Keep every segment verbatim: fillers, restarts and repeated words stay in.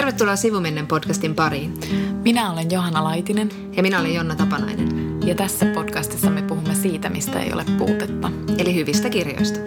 Tervetuloa Sivumennen podcastin pariin. Minä olen Johanna Laitinen. Ja minä olen Jonna Tapanainen. Ja tässä podcastissa me puhumme siitä, mistä ei ole puutetta. Eli hyvistä kirjoista.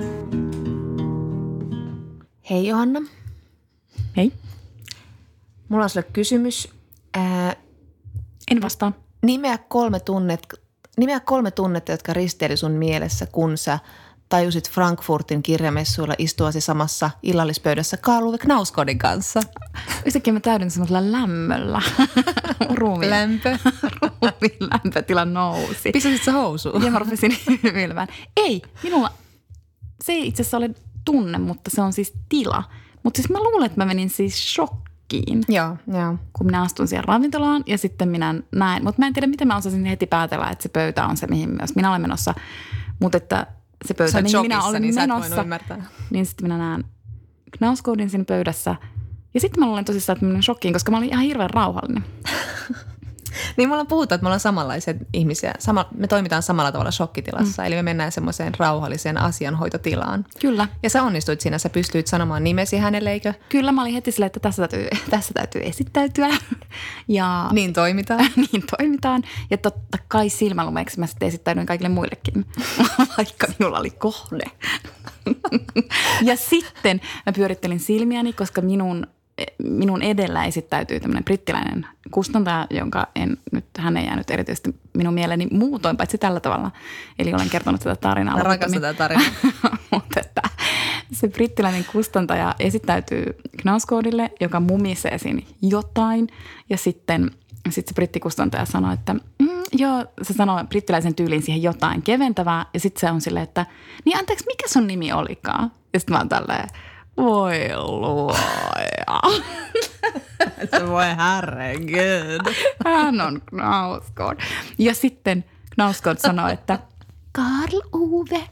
Hei Johanna. Hei. Mulla on sulle kysymys. Ää, en vastaa. Nimeä kolme, tunnet, nimeä kolme tunnetta, jotka risteili sun mielessä, kun sä tajusit Frankfurtin kirjamessuilla istuasi samassa illallispöydässä Karl Ove Knausgårdin kanssa. Yhtäkkiä mä täydin semmoisella lämmöllä. Ruumiin. Lämpö. Ruumiin lämpötila nousi. Pistäsit sä housuun? Ja mä rupesin hymyilemään. Ei, minulla se ei itse asiassa ole tunne, mutta se on siis tila. Mutta siis mä luulen, että mä menin siis shokkiin. Joo, joo. Kun minä astun siihen ravintolaan ja sitten minä näin. Mutta mä en tiedä, miten mä osasin heti päätellä, että se pöytä on se, mihin myös minä olen menossa. Mutta että se pöytä, mihin minä olin niin menossa, niin sitten minä näen Knausgårdin siinä pöydässä. Ja sitten mä luulen tosissaan, että mä menin shokkiin, koska mä olin ihan hirveän rauhallinen. Niin me ollaan puhuttu, että me ollaan samanlaisia ihmisiä. Sama, me toimitaan samalla tavalla shokkitilassa. Mm. Eli me mennään semmoiseen rauhalliseen asianhoitotilaan. Kyllä. Ja sä onnistuit siinä, sä pystyit sanomaan nimesi hänelle, eikö? Kyllä, mä olin heti silleen, että tässä täytyy, tässä täytyy esittäytyä. Ja niin toimitaan. niin toimitaan. Ja totta kai silmälumeeksi mä sitten esittäydyin kaikille muillekin, vaikka minulla oli kohde. Ja sitten mä pyörittelin silmiäni, koska minun... Minun edellä esittäytyy tämmöinen brittiläinen kustantaja, jonka en nyt, hän ei jäänyt erityisesti minun mieleeni muutoin, paitsi tällä tavalla. Eli olen kertonut tätä tarinaa. Mä rakastan tätä tarinaa. Mutta että se brittiläinen kustantaja esittäytyy Knausgårdille, joka mumisee siinä jotain. Ja sitten sit se brittikustantaja sanoo, että mm, joo, se sanoo brittiläisen tyylin siihen jotain keventävää. Ja sitten se on silleen, että niin anteeksi, mikä sun nimi olikaan? Ja sitten mä oon tälleen... Voi luoja. Se voi herregud. Hän on Knausgård. Ja sitten Knausgård sanoi, että Karl Ove.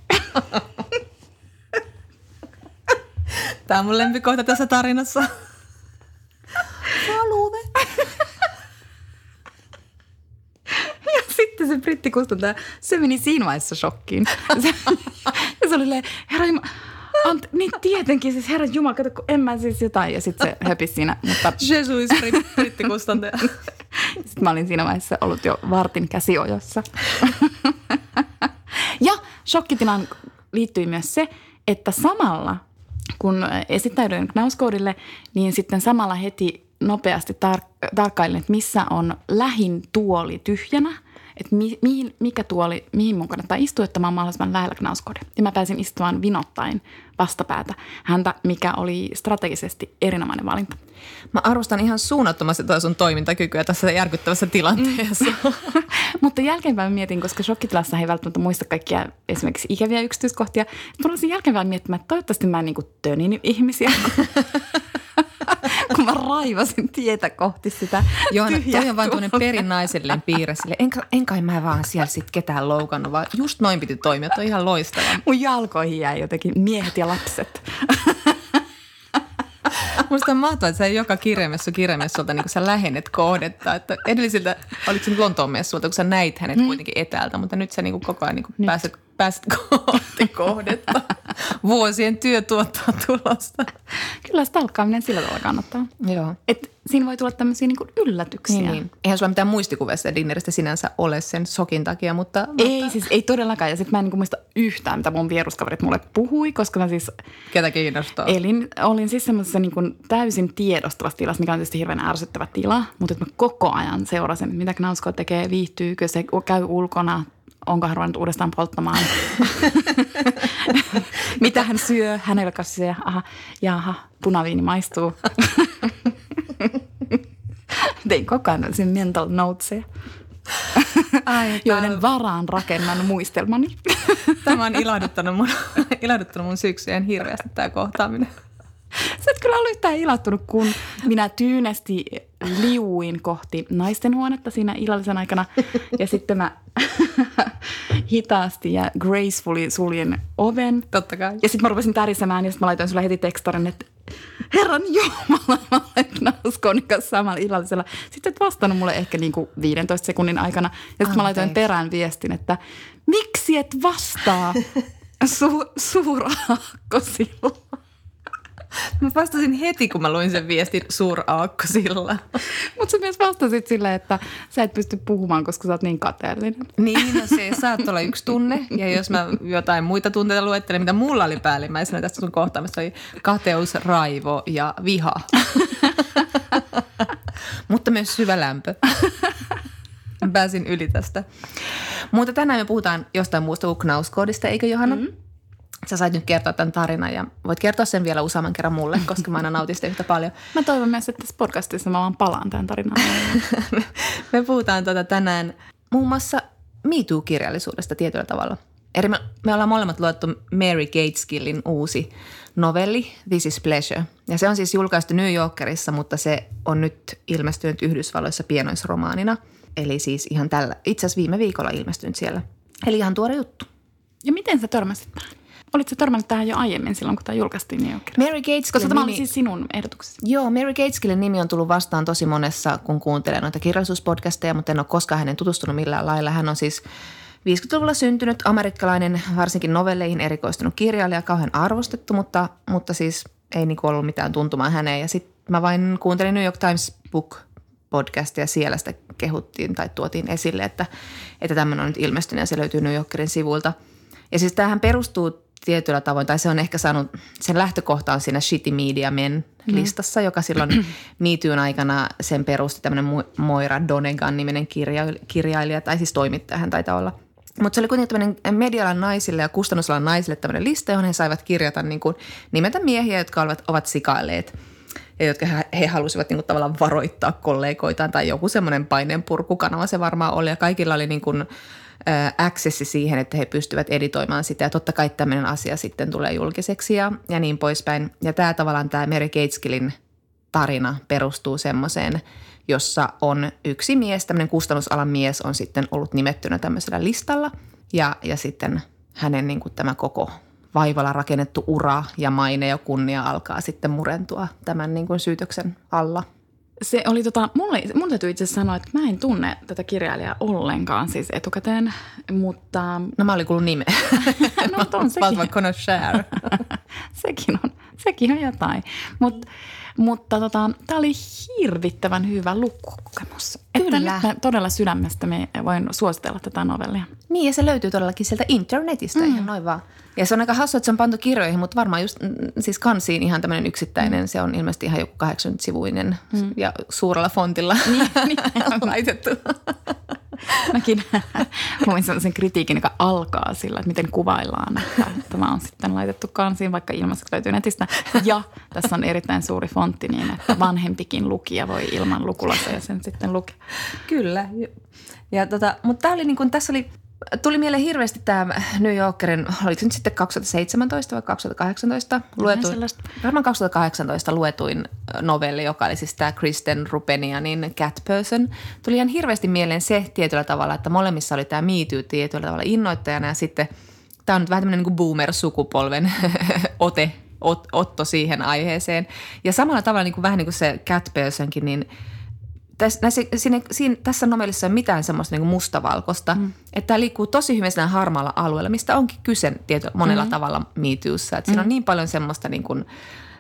Tämä on mun lempikohta tässä tarinassa. Karl Ove. Ja sitten se brittikustantaja, se meni siinä vaiheessa shokkiin. Se, ja se oli silleen, herra Jumala. Ant, niin tietenkin, siis herran jumala, kato, kun en mä siis jotain. Ja sitten se höpisi siinä. Mutta... Jesus, brittikustantaja. Sitten mä olin siinä vaiheessa ollut jo vartin käsiojossa. Ja shokkitilaan liittyi myös se, että samalla kun esittäydyin Knausgårdille, niin sitten samalla heti nopeasti tar- tarkkailin, että missä on lähin tuoli tyhjänä. Että mi, mihin, mikä tuoli, mihin mun kannattaa istua, että mä oon mahdollisimman lähellä Knausgårdia. Ja mä pääsin istumaan vinottain vastapäätä häntä, mikä oli strategisesti erinomainen valinta. Mä arvostan ihan suunnattomasti tuo sun toimintakykyä tässä järkyttävässä tilanteessa. Mm. Mutta jälkeenpäin mietin, koska shokkitilassa ei välttämättä muista kaikkia esimerkiksi ikäviä yksityiskohtia. Mä olisin jälkeenpäin miettimään, että toivottavasti mä en niin kuin tönin ihmisiä. Kun mä raivasin tietä kohti sitä Johanna, toi on vaan tuollainen perinnaisellinen piirre sille. En, en kai mä vaan siellä sit ketään loukannut, vaan just noin piti toimia. Toi on ihan loistavaa. Mun jalkoihin jäi jotenkin miehet ja lapset. Musta on mahtavaa, että sä joka kirjamessu kirjamessulta niin kun sä lähennet kohdetta. Että edellisiltä, oliko se nyt Lontoon messulta, kun sä näit hänet mm. kuitenkin etäältä, mutta nyt sä niin koko ajan niin pääset, pääset kohti kohdetta. Vuosien työ tuottaa tulosta. Kyllä stalkkaaminen sillä tavalla kannattaa. Joo. Et siinä voi tulla tämmöisiä niin yllätyksiä. Niin, niin. Eihän sulla mitään muistikuvia sitä dinneristä sinänsä ole sen shokin takia, mutta... Ei mutta... siis, ei todellakaan. Ja sitten mä en niin muista yhtään, mitä mun vieruskaverit mulle puhui, koska mä siis... Ketä kiinnostaa? Elin, olin siis semmoisessa niin kuin täysin tiedostavassa tilassa, mikä on tietysti hirveän ärsyttävä tila. Mutta mä koko ajan seurasin, mitä Knausgård tekee, viihtyykö se, käy ulkona, onko hän ruvennut uudestaan polttamaan. Mitä hän syö, hänellä kasvisia, aha, jaha, punaviini maistuu. Tein koko ajan sen mental notesia, Ai, joiden tämä... varaan rakennan muistelmani. Tämä on ilahduttanut mun, ilahduttanut mun syksyjen hirveästi tämä kohtaaminen. Sä et kyllä ollut yhtään ilahtunut, kun minä tyynesti liuin kohti naisten huonetta siinä illallisen aikana. Ja sitten mä hitaasti ja gracefully suljen oven. Totta kai. Ja sitten mä rupesin tärisemään ja sitten mä laitoin sulle heti tekstarin, että herran jumala, mä olen Knausgårdin kanssa samalla illallisella. Sitten et vastannut mulle ehkä niin kuin viidentoista sekunnin aikana. Ja sitten mä laitoin perään viestin, että miksi et vastaa su- suuraakko silloin? Mä vastasin heti, kun mä luin sen viestin suuraakkosilla. Mutta sä myös vastasit silleen, että sä et pysty puhumaan, koska sä oot niin kateellinen. Niin, no se saattaa olla yksi tunne. Ja jos mä jotain muita tunteita luettelen, mitä mulla oli päällimmäisenä tästä sun kohtaamassa, oli kateus, raivo ja viha. Mutta myös syvä lämpö. Pääsin yli tästä. Mutta tänään me puhutaan jostain muusta kuin Knauskoodista, eikö Johanna? Mm-hmm. Sä sait nyt kertoa tämän tarinan ja voit kertoa sen vielä useamman kerran mulle, koska mä aina nautin sitä yhtä paljon. Mä toivon myös, että tässä podcastissa mä vaan palaan tämän tarinaan. Me puhutaan tuota tänään muun muassa Me Too-kirjallisuudesta tietyllä tavalla. Eri me, me ollaan molemmat luettu Mary Gaitskillin uusi novelli This is Pleasure. Ja se on siis julkaistu New Yorkerissa, mutta se on nyt ilmestynyt Yhdysvalloissa pienoisromaanina. Eli siis ihan tällä, itse asiassa viime viikolla ilmestynyt siellä. Eli ihan tuore juttu. Ja miten sä törmäsit tähän? Olitko sä törmännyt tähän jo aiemmin silloin, kun tämä julkaistiin New Yorkissa? Mary Gaitskillin Koska tämä nimi... oli siis sinun ehdotuksesi. Joo, Mary Gaitskillin nimi on tullut vastaan tosi monessa, kun kuuntelee noita kirjallisuuspodcasteja, mutta en ole koskaan hänen tutustunut millään lailla. Hän on siis viisikymmentäluvulla syntynyt amerikkalainen, varsinkin novelleihin erikoistunut kirjailija, kauhean arvostettu, mutta, mutta siis ei niinku ollut mitään tuntumaa häneen. Ja sitten mä vain kuuntelin New York Times Book podcastia, siellä sitä kehuttiin tai tuotiin esille, että, että tämmöinen on nyt ilmestynyt ja se löytyy New Yorkerin sivuilta. Ja siis tämähän perustuu tietyllä tavoin, tai se on ehkä saanut, sen lähtökohta on siinä Shitty Media Men listassa, mm. joka silloin Me Toon aikana sen perusti tämmöinen Moira Donegan-niminen kirja, kirjailija, tai siis toimittaja hän taitaa olla. Mutta se oli kuitenkin tämmöinen medialan naisille ja kustannusalan naisille tämmöinen lista, johon he saivat kirjata niin kuin nimetä miehiä, jotka ovat, ovat sikailleet ja jotka he, he halusivat niin kuin tavallaan varoittaa kollegoitaan tai joku semmoinen paineenpurkukanava se varmaan oli ja kaikilla oli niin kuin accessi siihen, että he pystyvät editoimaan sitä ja totta kai tämmöinen asia sitten tulee julkiseksi ja, ja niin poispäin. Ja tämä tavallaan tämä Mary Gaitskillin tarina perustuu semmoiseen, jossa on yksi mies, tämmöinen kustannusalan mies on sitten ollut nimettynä tämmöisellä listalla ja, ja sitten hänen niin kuin tämä koko vaivalla rakennettu ura ja maine ja kunnia alkaa sitten murentua tämän niin kuin syytöksen alla. Se oli tota, mulle, mun täytyy itse sanoa, että mä en tunne tätä kirjailijaa ollenkaan siis etukäteen, mutta... No mä olin kuullut nimeä. No on sekin. Valtava connoisseur. sekin on, sekin on jotain. Mut, mutta tota, tää oli hirvittävän hyvä lukukokemus. Kyllä. Että nyt todella sydämestä me voin suositella tätä novellia. Niin ja se löytyy todellakin sieltä internetistä mm. ihan noin vaan. Ja se on aika hassu, että se on pantu kirjoihin, mutta varmaan just siis kansiin ihan tämmöinen yksittäinen. Mm. Se on ilmeisesti ihan joku kahdeksankymmentä-sivuinen mm. ja suurella fontilla niin, niin, laitettu. Mäkin luin sellaisen kritiikin, joka alkaa sillä, että miten kuvaillaan, että tämä on sitten laitettu kansiin, vaikka ilmaiseksi löytyy netistä. Ja tässä on erittäin suuri fontti niin, että vanhempikin lukija voi ilman lukulaseja sen sitten lukea. Kyllä. Ja tota, mutta tämä oli niin kuin, tässä oli... Tuli mieleen hirveästi tämä New Yorkerin, oliko se nyt sitten kaksituhattaseitsemäntoista vai kaksituhattakahdeksantoista luetuin, varmaan kaksituhattakahdeksantoista luetuin novelli, joka oli siis tämä Kristen Rupenianin Cat Person. Tuli ihan hirveästi mieleen se tietyllä tavalla, että molemmissa oli tämä Me Too tietyllä tavalla innoittajana ja sitten tämä on nyt vähän tämmöinen niin kuin boomer-sukupolven ote, ot, otto siihen aiheeseen. Ja samalla tavalla niin kuin vähän niin kuin se Cat Personkin, niin Tässä, näissä, siinä, siinä, tässä novellissa ei ole mitään semmoista niin kuin mustavalkoista, mm. että tämä liikkuu tosi hyvin siinä harmaalla alueella, mistä onkin kyse tietyllä, monella mm. tavalla Me Toossa. Että siinä mm. on niin paljon semmoista, niin kuin,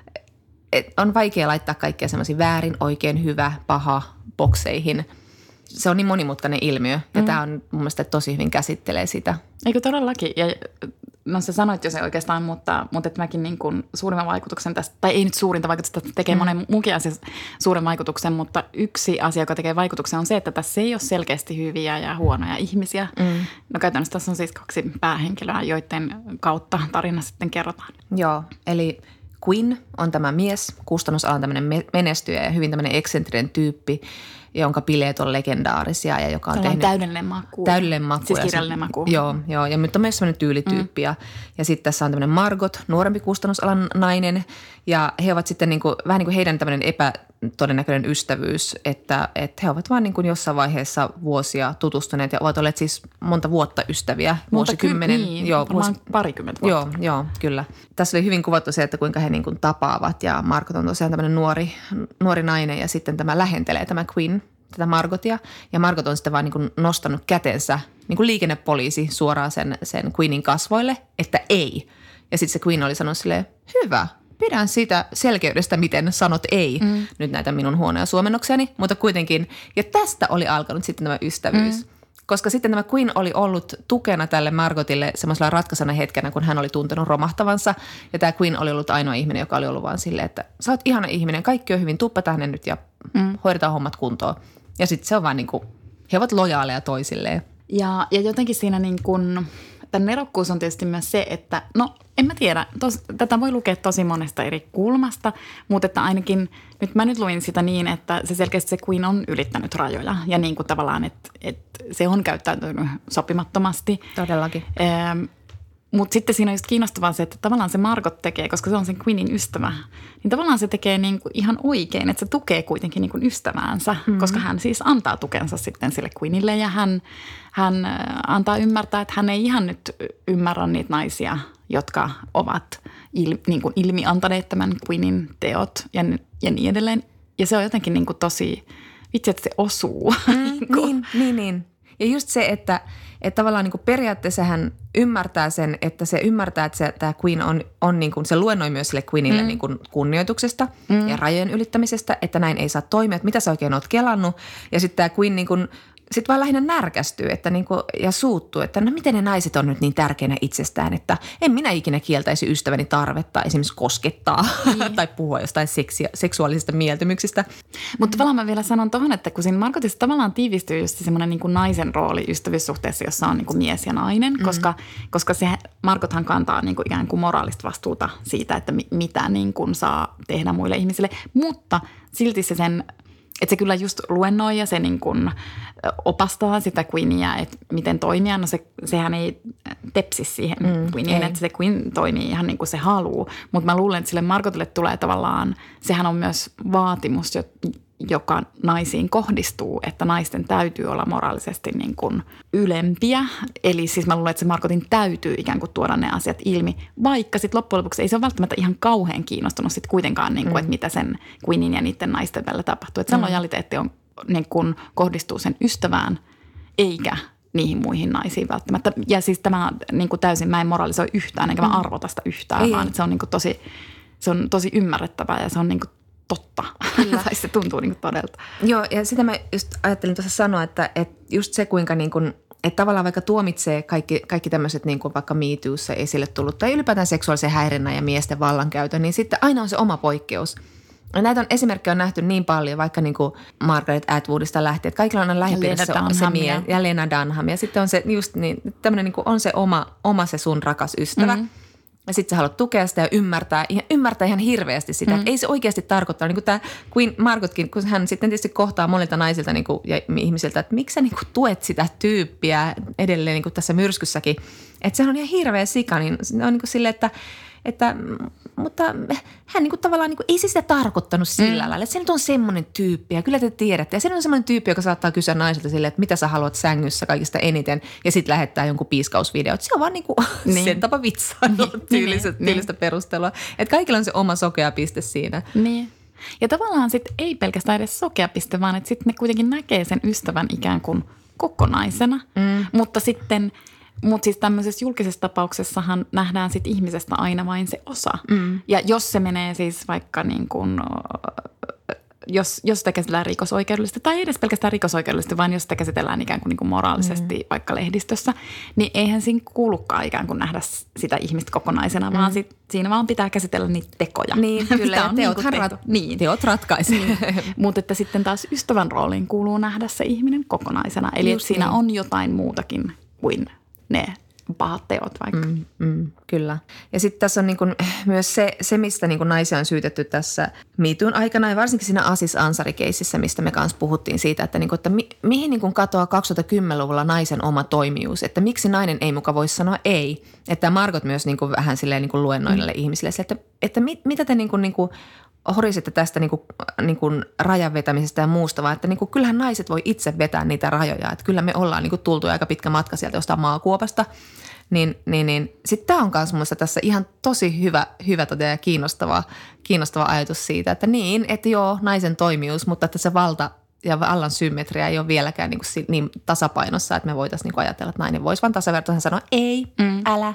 että on vaikea laittaa kaikkea semmoisia väärin, oikein, hyvä, paha bokseihin. Se on niin monimutkainen ilmiö ja mm. tämä on mun mielestä tosi hyvin käsittelee sitä. Eikö todellakin? Ja no sä sanoit jo se oikeastaan, mutta, mutta että mäkin niin kuin suurimman vaikutuksen tästä, tai ei nyt suurinta vaikutusta, tekee mm. monen muukin asia suuren vaikutuksen, mutta yksi asia, joka tekee vaikutuksen on se, että tässä ei ole selkeästi hyviä ja huonoja ihmisiä. Mm. No käytännössä tässä on siis kaksi päähenkilöä, joiden kautta tarina sitten kerrotaan. Joo, eli Quinn on tämä mies, kustannusalan tämmöinen menestyjä ja hyvin tämmöinen eksentrinen tyyppi, jonka bileet on legendaarisia ja joka on Tällainen tehnyt... täydellinen maku. Täydellinen maku. Siis kirjallinen maku. Joo, joo, ja nyt on myös sellainen tyylityyppi. Mm. Ja, ja sitten tässä on tämmöinen Margot, nuorempi kustannusalan nainen. Ja he ovat sitten niin kuin, vähän niin kuin heidän tämmöinen epätodennäköinen ystävyys, että, että he ovat vaan niin kuin jossain vaiheessa vuosia tutustuneet ja ovat olleet siis monta vuotta ystäviä. Vuosikymmenen. Niin, joo, vuosi, parikymmentä vuotta. Joo, joo, kyllä. Tässä oli hyvin kuvattu se, että kuinka he niin kuin tapaavat ja Margot on tosiaan tämmöinen nuori, nuori nainen ja sitten tämä lähentelee tämä Quinn, tätä Margotia. Ja Margot on sitten vaan niin kuin nostanut kätensä, niin kuin liikennepoliisi suoraan sen, sen Quinnin kasvoille, että ei. Ja sitten se Quinn oli sanonut silleen, hyvä, pidän sitä selkeydestä, miten sanot ei, mm. nyt näitä minun huonoja suomennoksiani, mutta kuitenkin. Ja tästä oli alkanut sitten tämä ystävyys. Mm. Koska sitten tämä Quinn oli ollut tukena tälle Margotille semmoisella ratkaisena hetkenä, kun hän oli tuntenut romahtavansa. Ja tämä Quinn oli ollut ainoa ihminen, joka oli ollut vaan silleen, että sä oot ihana ihminen, kaikki on hyvin, tuppa tänne nyt ja mm. hoidetaan hommat kuntoon. Ja sitten se on vaan niin kuin, he ovat lojaaleja toisilleen. Ja, ja jotenkin siinä niin kuin, tämän nerokkuus on tietysti myös se, että no en mä tiedä, tos, tätä voi lukea tosi monesta eri kulmasta, mutta että ainakin nyt mä nyt luin sitä niin, että se selkeästi se Quinn on ylittänyt rajoja ja niin kuin tavallaan, että, että se on käyttäytynyt sopimattomasti. Todellakin. Ähm, mutta sitten siinä on just kiinnostavaa se, että tavallaan se Margot tekee, koska se on sen Quinnin ystävä, niin tavallaan se tekee niinku ihan oikein, että se tukee kuitenkin niinku ystäväänsä, mm-hmm. koska hän siis antaa tukensa sitten sille Quinnille ja hän, hän antaa ymmärtää, että hän ei ihan nyt ymmärrä niitä naisia, jotka ovat il, niinku ilmiantaneet tämän Quinnin teot ja, ja niin edelleen. Ja se on jotenkin niinku tosi, vitsi, että se osuu. Mm, niin, niin, niin. Ja just se, että, että tavallaan niin kuin periaatteessa hän ymmärtää sen, että se ymmärtää, että se, tämä Quinn on, on niin kuin, se luennoi myös sille Quinnille mm. niin kuin kunnioituksesta mm. ja rajojen ylittämisestä, että näin ei saa toimia, että mitä sä oikein oot kelannut. Ja sitten tämä Quinn niin kuin, sit vaan lähinnä närkästyy että niin kuin, ja suuttuu, että no miten ne naiset on nyt niin tärkeänä itsestään, että en minä ikinä kieltäisi ystäväni tarvetta esimerkiksi koskettaa niin. tai puhua jostain seksia, seksuaalisista mieltymyksistä. Mutta tavallaan mä vielä sanon tuohon, että kun siinä Margotissa tavallaan tiivistyy just semmoinen niin kuin naisen rooli ystävyyssuhteessa, jossa on niin kuin mies ja nainen, mm-hmm. koska, koska se Margothan kantaa niin kuin ikään kuin moraalista vastuuta siitä, että mitä niin kuin saa tehdä muille ihmisille, mutta silti se sen että se kyllä just luennoi ja se niin kuin opastaa sitä Quinnia, että miten toimia. No se, sehän ei tepsi siihen mm, Quinniin, että se Quinn toimii ihan niin kuin se haluaa. Mutta mä luulen, että sille Margotille tulee tavallaan, sehän on myös vaatimus, joka naisiin kohdistuu, että naisten täytyy olla moraalisesti niin kuin ylempiä. Eli siis mä luulen, että se Margotin täytyy ikään kuin tuoda ne asiat ilmi, vaikka sitten loppujen lopuksi ei se ole välttämättä ihan kauhean kiinnostunut sitten kuitenkaan, niin kuin, mm. että mitä sen Quinnin ja niiden naisten välillä tapahtuu. Että se mm. lojaliteetti on, niin kuin kohdistuu sen ystävään, eikä niihin muihin naisiin välttämättä. Ja siis tämä niin kuin täysin, mä en moralisoi yhtään, enkä mä arvota sitä yhtään, ei. vaan että se on niin kuin tosi, se on tosi ymmärrettävää ja se on niin kuin totta. tai se tuntuu niin kuin todelta. Joo, ja sitä mä just ajattelin tuossa sanoa, että, että just se kuinka niin kuin, että tavallaan vaikka tuomitsee kaikki, kaikki tämmöiset niin kuin vaikka Me Toossa esille tullut tai ylipäätään seksuaalisen häirinnän ja miesten vallankäytön, niin sitten aina on se oma poikkeus. Ja näitä on, esimerkkejä on nähty niin paljon, vaikka niin kuin Margaret Atwoodista lähtien, että kaikilla on lähipiirissä se, se mie- ja Lena Dunham. Ja sitten on se just niin, tämmöinen niin kuin on se oma, oma se sun rakas ystävä. Mm-hmm. Ja sitten sä haluat tukea sitä ja ymmärtää, ymmärtää ihan hirveästi sitä. Mm. Että ei se oikeasti tarkoittaa, niin kuin tämä Quinn Margotkin, kun hän sitten tietysti kohtaa monilta naisilta niin kuin, ja ihmisiltä, että miksi sä niin kuin tuet sitä tyyppiä edelleen niin kuin tässä myrskyssäkin. Että sehän on ihan hirveä sika, niin on niin kuin silleen, että, että mutta hän niin kuin tavallaan niin kuin, ei se sitä tarkoittanut sillä mm. lailla. Että se nyt on semmoinen tyyppi ja kyllä te tiedätte. Ja se on semmoinen tyyppi, joka saattaa kysyä naisilta silleen, että mitä sä haluat sängyssä kaikista eniten ja sitten lähettää jonkun piiskausvideo. Että se on vaan niin kuin niin. sen tapa vitsailla tyylistä, niin. tyylistä perustelua. Että kaikilla on se oma sokea piste siinä. Niin. Ja tavallaan sitten ei pelkästään edes sokea piste, vaan että sitten ne kuitenkin näkee sen ystävän ikään kuin kokonaisena. Mm. Mutta sitten... Mutta siis tämmöisessä julkisessa tapauksessahan nähdään sit ihmisestä aina vain se osa. Mm. Ja jos se menee siis vaikka niin kuin, jos, jos sitä käsitellään rikosoikeudellisesti, tai ei edes pelkästään rikosoikeudellisesti, vaan jos sitä käsitellään ikään kuin, niin kuin moraalisesti mm. vaikka lehdistössä, niin eihän siinä kuulukaan ikään kuin nähdä sitä ihmistä kokonaisena, mm. vaan sit, siinä vaan pitää käsitellä niitä tekoja. Niin, kyllä, ja teothan niin rat, niin. teot ratkaisee. Niin. Mutta että sitten taas ystävän rooliin kuuluu nähdä se ihminen kokonaisena. Eli että siinä niin. on jotain muutakin kuin ne pahat teot vaikka. Mm, mm, kyllä. Ja sitten tässä on niin kun myös se, se mistä niin kun naisia on syytetty tässä Me Toon aikana ja varsinkin siinä Aziz Ansari-keississä, mistä me kanssa puhuttiin siitä, että, niin kun, että mi, mihin niin kun katoaa kaksituhattakymmenluvulla naisen oma toimijuus, että miksi nainen ei muka voisi sanoa ei. Että Margot myös niin kun vähän silleen niin kun luennoille mm. ihmisille, että, että mit, mitä te niin kun, niin kun horisitte tästä niin kuin, niin kuin rajan vetämisestä ja muusta, vaan että niin kuin, kyllähän naiset voi itse vetää niitä rajoja. Että kyllä me ollaan niin kuin, tultu aika pitkä matka sieltä jostain maakuopasta. Niin, niin, niin. Sitten tämä on myös minusta tässä ihan tosi hyvä, hyvä tota ja kiinnostava, kiinnostava ajatus siitä, että niin, että joo, naisen toimijuus, mutta että se valta ja vallan symmetria ei ole vieläkään niin, kuin, niin tasapainossa, että me voitaisiin niin kuin ajatella, että nainen voisi vaan tasavertaisen sanoa ei, mm. älä.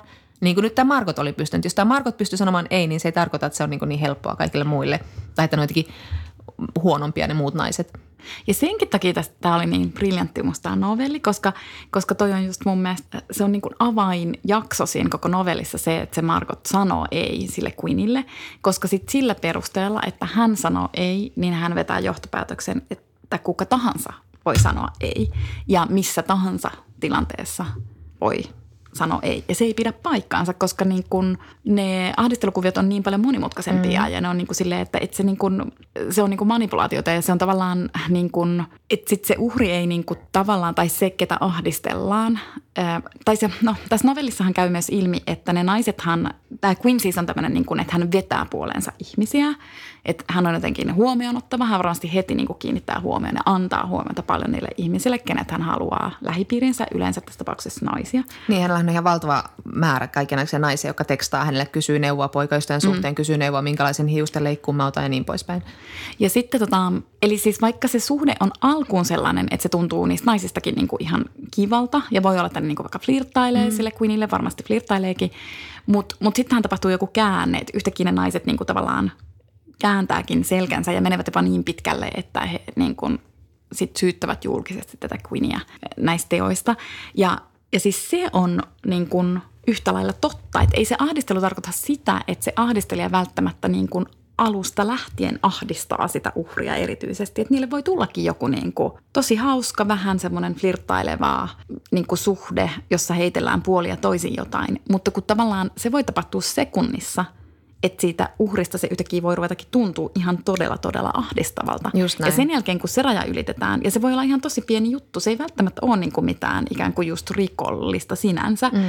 Niin kuin nyt tämä Margot oli pystynyt. Jos tämä Margot pystyy sanomaan ei, niin se ei tarkoita, että se on niin, niin helppoa kaikille muille. Tai että ne on jotenkin huonompia ne muut naiset. Ja senkin takia tämä oli niin briljantti musta tämä novelli, koska, koska toi on just mun mielestä, se on niin kuin avainjakso siinä koko novellissa se, että se Margot sanoo ei sille Queenille, koska sitten sillä perusteella, että hän sanoo ei, niin hän vetää johtopäätöksen, että kuka tahansa voi sanoa ei ja missä tahansa tilanteessa voi sanoa ei. Ja se ei pidä paikkaansa, koska niin kun ne ahdistelukuviot on niin paljon monimutkaisempia mm. ja ne on niin kuin silleen, että, että se, niin kun, se on niin kuin manipulaatiota ja se on tavallaan niin kuin, että sit se uhri ei niin kuin tavallaan tai se, ketä ahdistellaan. Ää, tai se, no tässä novellissahan käy myös ilmi, että ne naisethan, tämä Quincy on tämmöinen niin kuin, että hän vetää puoleensa ihmisiä. Että hän on jotenkin huomionottava, hän varmasti heti niin kuin kiinnittää huomioon ja antaa huomiota paljon niille ihmisille, kenet hän haluaa lähipiirinsä, yleensä tässä tapauksessa naisia. Niin, hänellä on ihan valtava määrä kaikenlaisia naisia, jotka tekstaa hänelle, kysyy neuvoa poikaystävän suhteen, mm. kysyy neuvoa, minkälaisen hiusten leikkuun mä otan ja niin poispäin. Ja sitten tota, eli siis vaikka se suhde on alkuun sellainen, että se tuntuu niistä naisistakin niin kuin ihan kivalta ja voi olla, että ne niin kuin vaikka flirttailee mm. sille Queenille, varmasti flirttaileekin, mutta mut sittenhän tapahtuu joku käänne, että yhtäkkiä ne naiset niin kuin tavallaan kääntääkin selkänsä ja menevät jopa niin pitkälle, että he niin kuin sit syyttävät julkisesti tätä Queenia näistä teoista. Ja, ja siis se on niin kuin yhtä lailla totta, että ei se ahdistelu tarkoita sitä, että se ahdistelija välttämättä niin kuin alusta lähtien ahdistaa sitä uhria erityisesti. Että niille voi tullakin joku niin kuin tosi hauska, vähän semmoinen flirttaileva niin kuin suhde, jossa heitellään puolia ja toisin jotain. Mutta kun tavallaan se voi tapahtua sekunnissa, että siitä uhrista se yhtäkkiä voi ruvetakin tuntua ihan todella, todella ahdistavalta. Ja sen jälkeen, kun se raja ylitetään, ja se voi olla ihan tosi pieni juttu, se ei välttämättä ole niin kuin mitään ikään kuin just rikollista sinänsä, mm.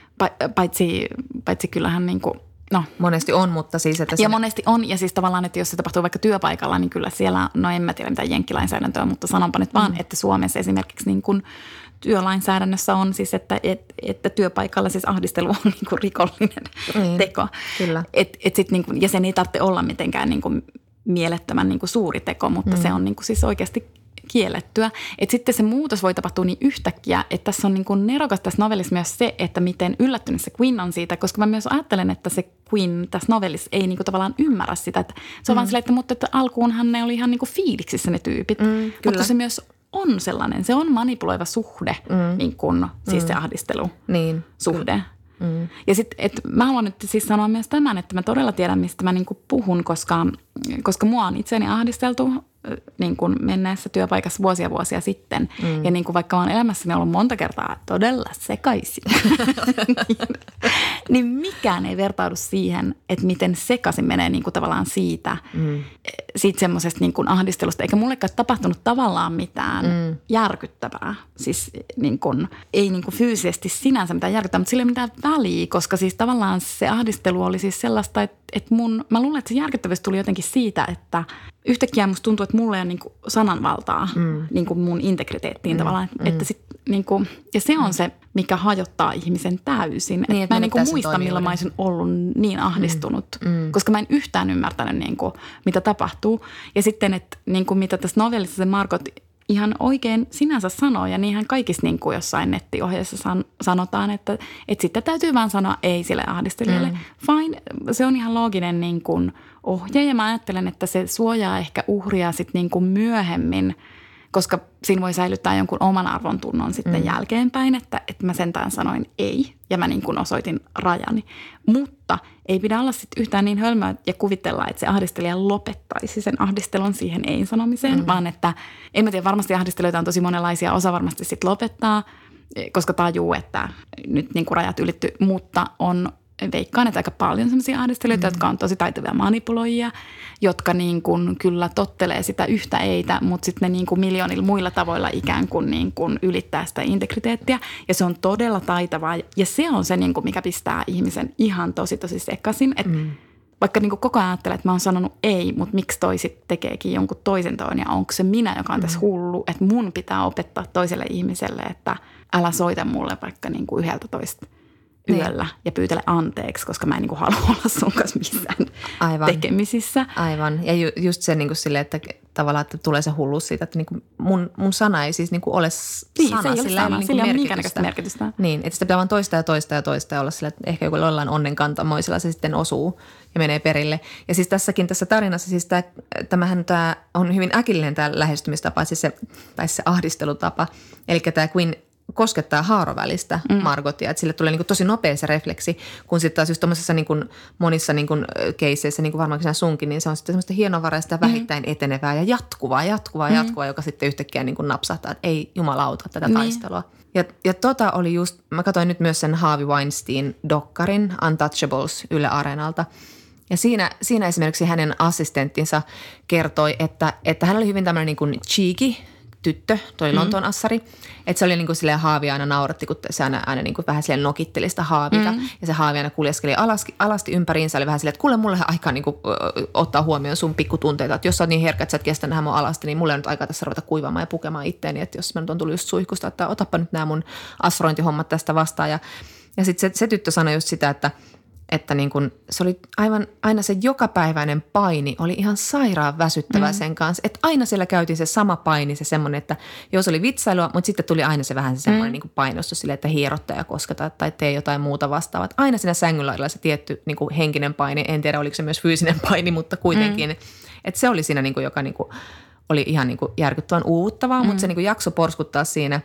paitsi, paitsi kyllähän niin kuin, no. Monesti on, mutta siis, että... Ja sinne... monesti on, ja siis tavallaan, että jos se tapahtuu vaikka työpaikalla, niin kyllä siellä, no en mä tiedä mitään jenkkilainsäädäntöä, mutta sanonpa nyt vaan, mm. että Suomessa esimerkiksi niin kuin työlainsäädännössä on siis, että, että, että työpaikalla siis ahdistelu on niin kuin rikollinen mm, teko. Kyllä. Et, et sit niin kuin, ja sen ei tarvitse olla mitenkään niin kuin mielettömän niin kuin suuri teko, mutta mm. se on niin kuin siis oikeasti kiellettyä. Et sitten se muutos voi tapahtua niin yhtäkkiä, että tässä on niin kuin nerokas tässä novellissa myös se, että miten yllättynyt se Queen on siitä, koska mä myös ajattelen, että se Queen tässä novellissa ei niin kuin tavallaan ymmärrä sitä. Että se on mm. vaan silleen, että, mutta että alkuunhan ne oli ihan niin kuin fiiliksissä ne tyypit, mm, mutta se myös on sellainen, se on manipuloiva suhde, mm. niin kuin siis mm. se ahdistelusuhde. Niin. Mm. Ja sitten, että mä haluan nyt siis sanoa myös tämän, että mä todella tiedän, mistä mä niin kuin puhun, koska, koska mua on itseäni ahdisteltu niin kuin menneessä työpaikassa vuosia vuosia sitten. Mm. Ja niin kuin vaikka mä oon elämässäni ollut monta kertaa todella sekaisin, niin, niin mikään ei vertaudu siihen, että miten sekaisin menee niin kuin tavallaan siitä, mm. siitä semmoisesta niin kuin ahdistelusta. Eikä mullekaan tapahtunut tavallaan mitään mm. järkyttävää. Siis niin kuin, ei niin kuin fyysisesti sinänsä mitään järkyttävää, mutta sillä ei mitään väliä, koska siis tavallaan se ahdistelu oli siis sellaista, että, että mun, mä luulen, että se järkyttävyys tuli jotenkin siitä, että yhtäkkiä musta tuntuu, että mulla ei ole niin kuin sananvaltaa mm. niin kuin mun integriteettiin mm. tavallaan. Mm. Että sit, niin kuin, ja se on mm. se, mikä hajottaa ihmisen täysin. Niin, että mä en niin kuin muista, milloin mä olisin ollut niin ahdistunut, mm. Mm. koska mä en yhtään ymmärtänyt, niin kuin, mitä tapahtuu. Ja sitten, että niin kuin, mitä tässä novellissa se Margot ihan oikein sinänsä sanoo, ja niinhän kaikissa niin kuin jossain nettiohjeessa san, sanotaan, että, että sitten täytyy vaan sanoa ei sille ahdistelijalle. Mm. Fine, se on ihan looginen niin kuin ohje, ja mä ajattelen, että se suojaa ehkä uhria sitten niin kuin myöhemmin, koska siinä voi säilyttää jonkun oman arvon tunnon sitten mm. jälkeenpäin, että, että mä sentään sanoin ei, ja mä niin kuin osoitin rajani. Mutta ei pidä olla sitten yhtään niin hölmöä ja kuvitella, että se ahdistelija lopettaisi sen ahdistelun siihen ei-sanomiseen, mm. vaan että en mä tiedä, varmasti ahdistelijoita on tosi monenlaisia, osa varmasti sitten lopettaa, koska tajuu, että nyt niin kuin rajat ylitty, mutta on veikkaan, että aika paljon sellaisia ahdistelijoita, mm. jotka on tosi taitavia manipuloijia, jotka niin kuin kyllä tottelee sitä yhtä eitä, mutta sitten ne niin kuin miljoonilla muilla tavoilla ikään kuin, niin kuin ylittää sitä integriteettiä. Ja se on todella taitavaa ja se on se, niin kuin mikä pistää ihmisen ihan tosi tosi sekaisin. Että mm. vaikka niin kuin koko ajan ajattelee, että mä oon sanonut ei, mutta miksi toi sitten tekeekin jonkun toisen toon ja onko se minä, joka on tässä hullu, että mun pitää opettaa toiselle ihmiselle, että älä soita mulle vaikka niin kuin yhdeltä toista yöllä ja pyytele anteeksi, koska mä en niin kuin halua olla sun kanssa missään Aivan. tekemisissä. Aivan. Ja ju, just se niin kuin silleen, että tavallaan että tulee se hulluus siitä, että niin kuin mun, mun sana ei siis niin kuin ole niin, sana. Se ei ole sillä sana, ei sillä ei ole merkitystä. merkitystä. Niin, että sitä pitää vaan toistaa ja toistaa ja toistaa ja olla sillä, että ehkä joku jollain onnenkantamoisella se sitten osuu ja menee perille. Ja siis tässäkin tässä tarinassa, siis tämä, tämähän tämä on hyvin äkillinen tämä lähestymistapa, siis se, tai se ahdistelutapa. Eli tämä Quinn koskettaa haarovälistä mm. Margotia, että sille tulee niin kuin tosi nopea se refleksi, kun sitten taas just tuommoisessa niin kuin monissa niin kuin keisseissä, niin kuin varmaankin sinä sunkin, niin se on sitten semmoista hienovaraista ja vähittäin etenevää ja jatkuvaa, jatkuvaa, mm. jatkuvaa, joka sitten yhtäkkiä niin kuin napsahtaa, että ei jumalauta tätä niin. taistelua. Ja, ja tota oli just, mä katsoin nyt myös sen Harvey Weinstein-dokkarin Untouchables Yle Areenalta. Ja siinä, siinä esimerkiksi hänen assistenttinsa kertoi, että, että hän oli hyvin tämmöinen niin kuin cheeky tyttö, toi mm. Lontoon assari. Että se oli niin kuin silleen Haavi aina nauratti, kun se aina, aina niin kuin vähän silleen nokitteli sitä Haavita. Mm. Ja se Haavi aina kuljeskeli alasti, alasti ympäriinsä. Oli vähän silleen, että kuule mulle aikaa niin kuin, ö, ottaa huomioon sun pikkutunteita. Että jos sä oot niin herkkä, että sä et kestä nähdä mun alasti, niin mulle on nyt aikaa tässä ruveta kuivaamaan ja pukemaan itteeni. Että jos mä nyt on tullut just suihkusta, että otappa nyt nämä mun asrointihommat tästä vastaan. Ja, ja sitten se, se tyttö sanoi just sitä, että että niin kun, se oli aivan, aina se jokapäiväinen paini oli ihan sairaan väsyttävää mm. sen kanssa. Että aina siellä käytiin se sama paini, se semmoinen, että jos oli vitsailua, mutta sitten tuli aina se vähän se semmoinen mm. niin kuin painostus silleen, että hierottaa ja kosketa tai tee jotain muuta vastaavaa. Aina siinä sängyllä se tietty niin kuin henkinen paini, en tiedä oliko se myös fyysinen paini, mutta kuitenkin. Mm. Että se oli siinä, niin kuin, joka niin kuin, oli ihan niin kuin järkyttävän uuvuttavaa, mm. mutta se niin kuin jakso porskuttaa siinä.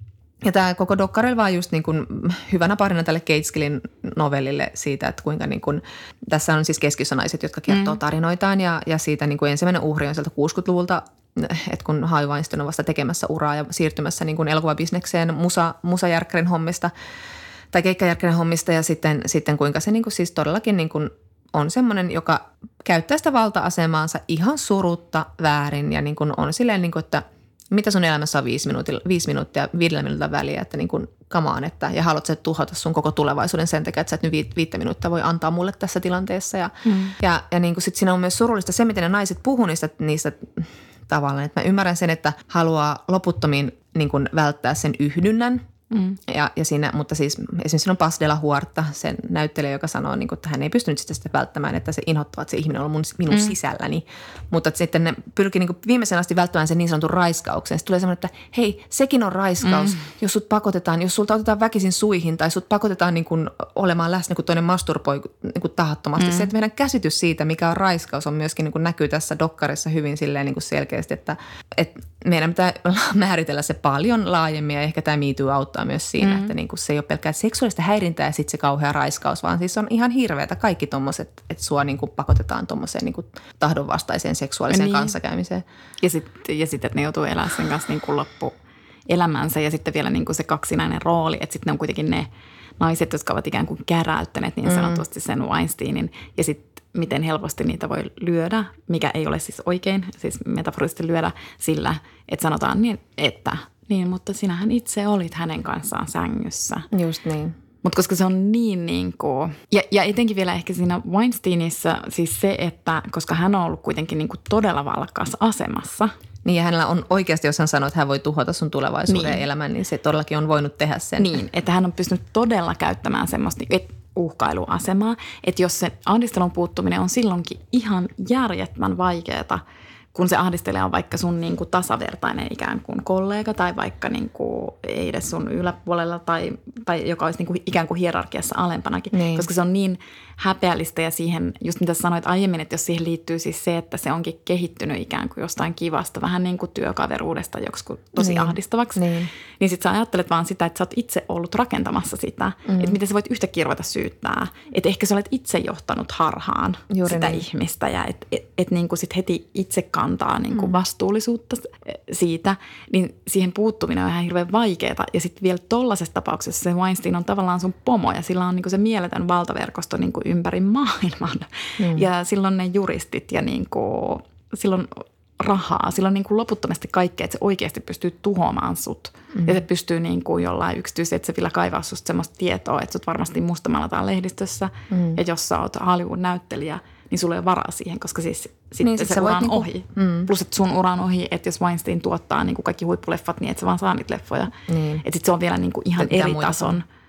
Ja tämä koko dokkari vaan just niin kuin hyvänä parina tälle Cateskillin novellille siitä, että kuinka niin kuin, tässä on siis keskiössä naiset, jotka kertoo tarinoitaan ja, ja siitä niin kuin ensimmäinen uhri on sieltä kuusikymmentäluvulta, että kun Harvey Weinstein on vasta tekemässä uraa ja siirtymässä niin kuin elokuvabisnekseen musa, musajärkkärin hommista tai keikkajärkkärin hommista ja sitten, sitten kuinka se niin kuin siis todellakin niin kuin on semmoinen, joka käyttää sitä valta-asemaansa ihan surutta väärin ja niin kuin on silleen, niin kuin, että mitä sun elämässä on viisi minuuttia, viisi minuuttia viidellä minuutin väliä, että niin kuin kamaan, että ja haluat sä tuhota sun koko tulevaisuuden sen takia, että sä et nyt viittä minuuttia voi antaa mulle tässä tilanteessa. Ja, mm. ja, ja niin kuin sit siinä on myös surullista se, miten ne naiset puhuu niistä, niistä tavallaan, että mä ymmärrän sen, että haluaa loputtomiin niin kuin välttää sen yhdynnän. Mm. Ja, ja siinä, mutta siis esimerkiksi siinä on Paz de la Huerta, sen näyttelijä, joka sanoo, niin kuin, että hän ei pystynyt sitä, sitä välttämään, että se inhottava, että se ihminen on mun, minun mm. sisälläni. Mutta sitten ne pyrkii niin viimeisen asti välttämään sen niin sanotun raiskauksen. Sitten tulee semmoinen, että hei, sekin on raiskaus, mm. jos sut pakotetaan, jos sulta otetaan väkisin suihin tai sut pakotetaan niin kuin olemaan läsnä, kun toinen masturboi niin kuin tahattomasti. Mm. Se, että meidän käsitys siitä, mikä on raiskaus, on myöskin niin kuin näkyy tässä dokkarissa hyvin silleen niin kuin selkeästi, että, että meidän pitää määritellä se paljon laajemmin ja ehkä tämä Me Too auttaa myös siinä, mm. että niinku se ei ole pelkkää seksuaalista häirintää ja sitten se kauhea raiskaus, vaan siis on ihan hirveätä kaikki tommoset, että sua niinku pakotetaan tommoseen niinku tahdonvastaiseen seksuaaliseen niin. kanssakäymiseen. Ja sitten, ja sit, että ne joutuu elämään sen kanssa niinku loppuelämänsä ja sitten vielä niinku se kaksinainen rooli, että sitten ne on kuitenkin ne naiset, jotka ovat ikään kuin käräyttäneet niin sanotusti sen Weinsteinin ja sitten miten helposti niitä voi lyödä, mikä ei ole siis oikein, siis metaforisesti lyödä sillä, että sanotaan niin, että niin, mutta sinähän itse olit hänen kanssaan sängyssä. Just niin. Mutta koska se on niin niin kuin, ja, ja etenkin vielä ehkä siinä Weinsteinissa siis se, että koska hän on ollut kuitenkin niin kuin todella valkkaassa asemassa. Niin ja hänellä on oikeasti, jos hän sanoo, että hän voi tuhota sun tulevaisuuden niin. elämän, niin se todellakin on voinut tehdä sen. Niin, että hän on pystynyt todella käyttämään semmoista uhkailuasemaa, että jos se ahdistelun puuttuminen on silloinkin ihan järjettömän vaikeaa, kun se ahdistelija on vaikka sun niin kuin tasavertainen ikään kuin kollega tai vaikka niin kuin ei edes sun yläpuolella tai, tai joka olisi niin kuin ikään kuin hierarkiassa alempanakin, niin. koska se on niin häpeällistä ja siihen, just mitä sanoit aiemmin, että jos siihen liittyy siis se, että se onkin kehittynyt ikään kuin jostain kivasta, vähän niin kuin työkaveruudesta joksikin tosi niin. ahdistavaksi, niin, niin sitten sä ajattelet vaan sitä, että sä oot itse ollut rakentamassa sitä, mm. että miten sä voit yhtäkkiä ruveta syyttää, että ehkä sä olet itse johtanut harhaan Juuri sitä niin. ihmistä ja että et, et niin kuin sit heti itse kantaa niin kuin vastuullisuutta siitä, niin siihen puuttuminen on ihan hirveän vaikeaa. Ja sitten vielä tollaisessa tapauksessa se Weinstein on tavallaan sun pomo ja sillä on niin kuin se mieletön valtaverkosto niin kuin ympäri maailman. Mm. Ja silloin ne juristit ja niin kuin, silloin rahaa, silloin niin kuin loputtomasti kaikkea, että se oikeasti pystyy tuhoamaan sut. Mm. Ja se pystyy niin kuin jollain yksityisetsevillä kaivaa susta semmoista tietoa, että sut varmasti mustamalataan lehdistössä. Mm. Ja jos sä oot Hollywood-näyttelijä, niin sulla ei ole varaa siihen, koska siis sitten niin, se ura on niinku, ohi. Mm. Plus, että sun ura on ohi, että jos Weinstein tuottaa niinku kaikki huippuleffat, niin et sä vaan saa niitä leffoja. Niin. Että sitten se on vielä niinku ihan eri tason.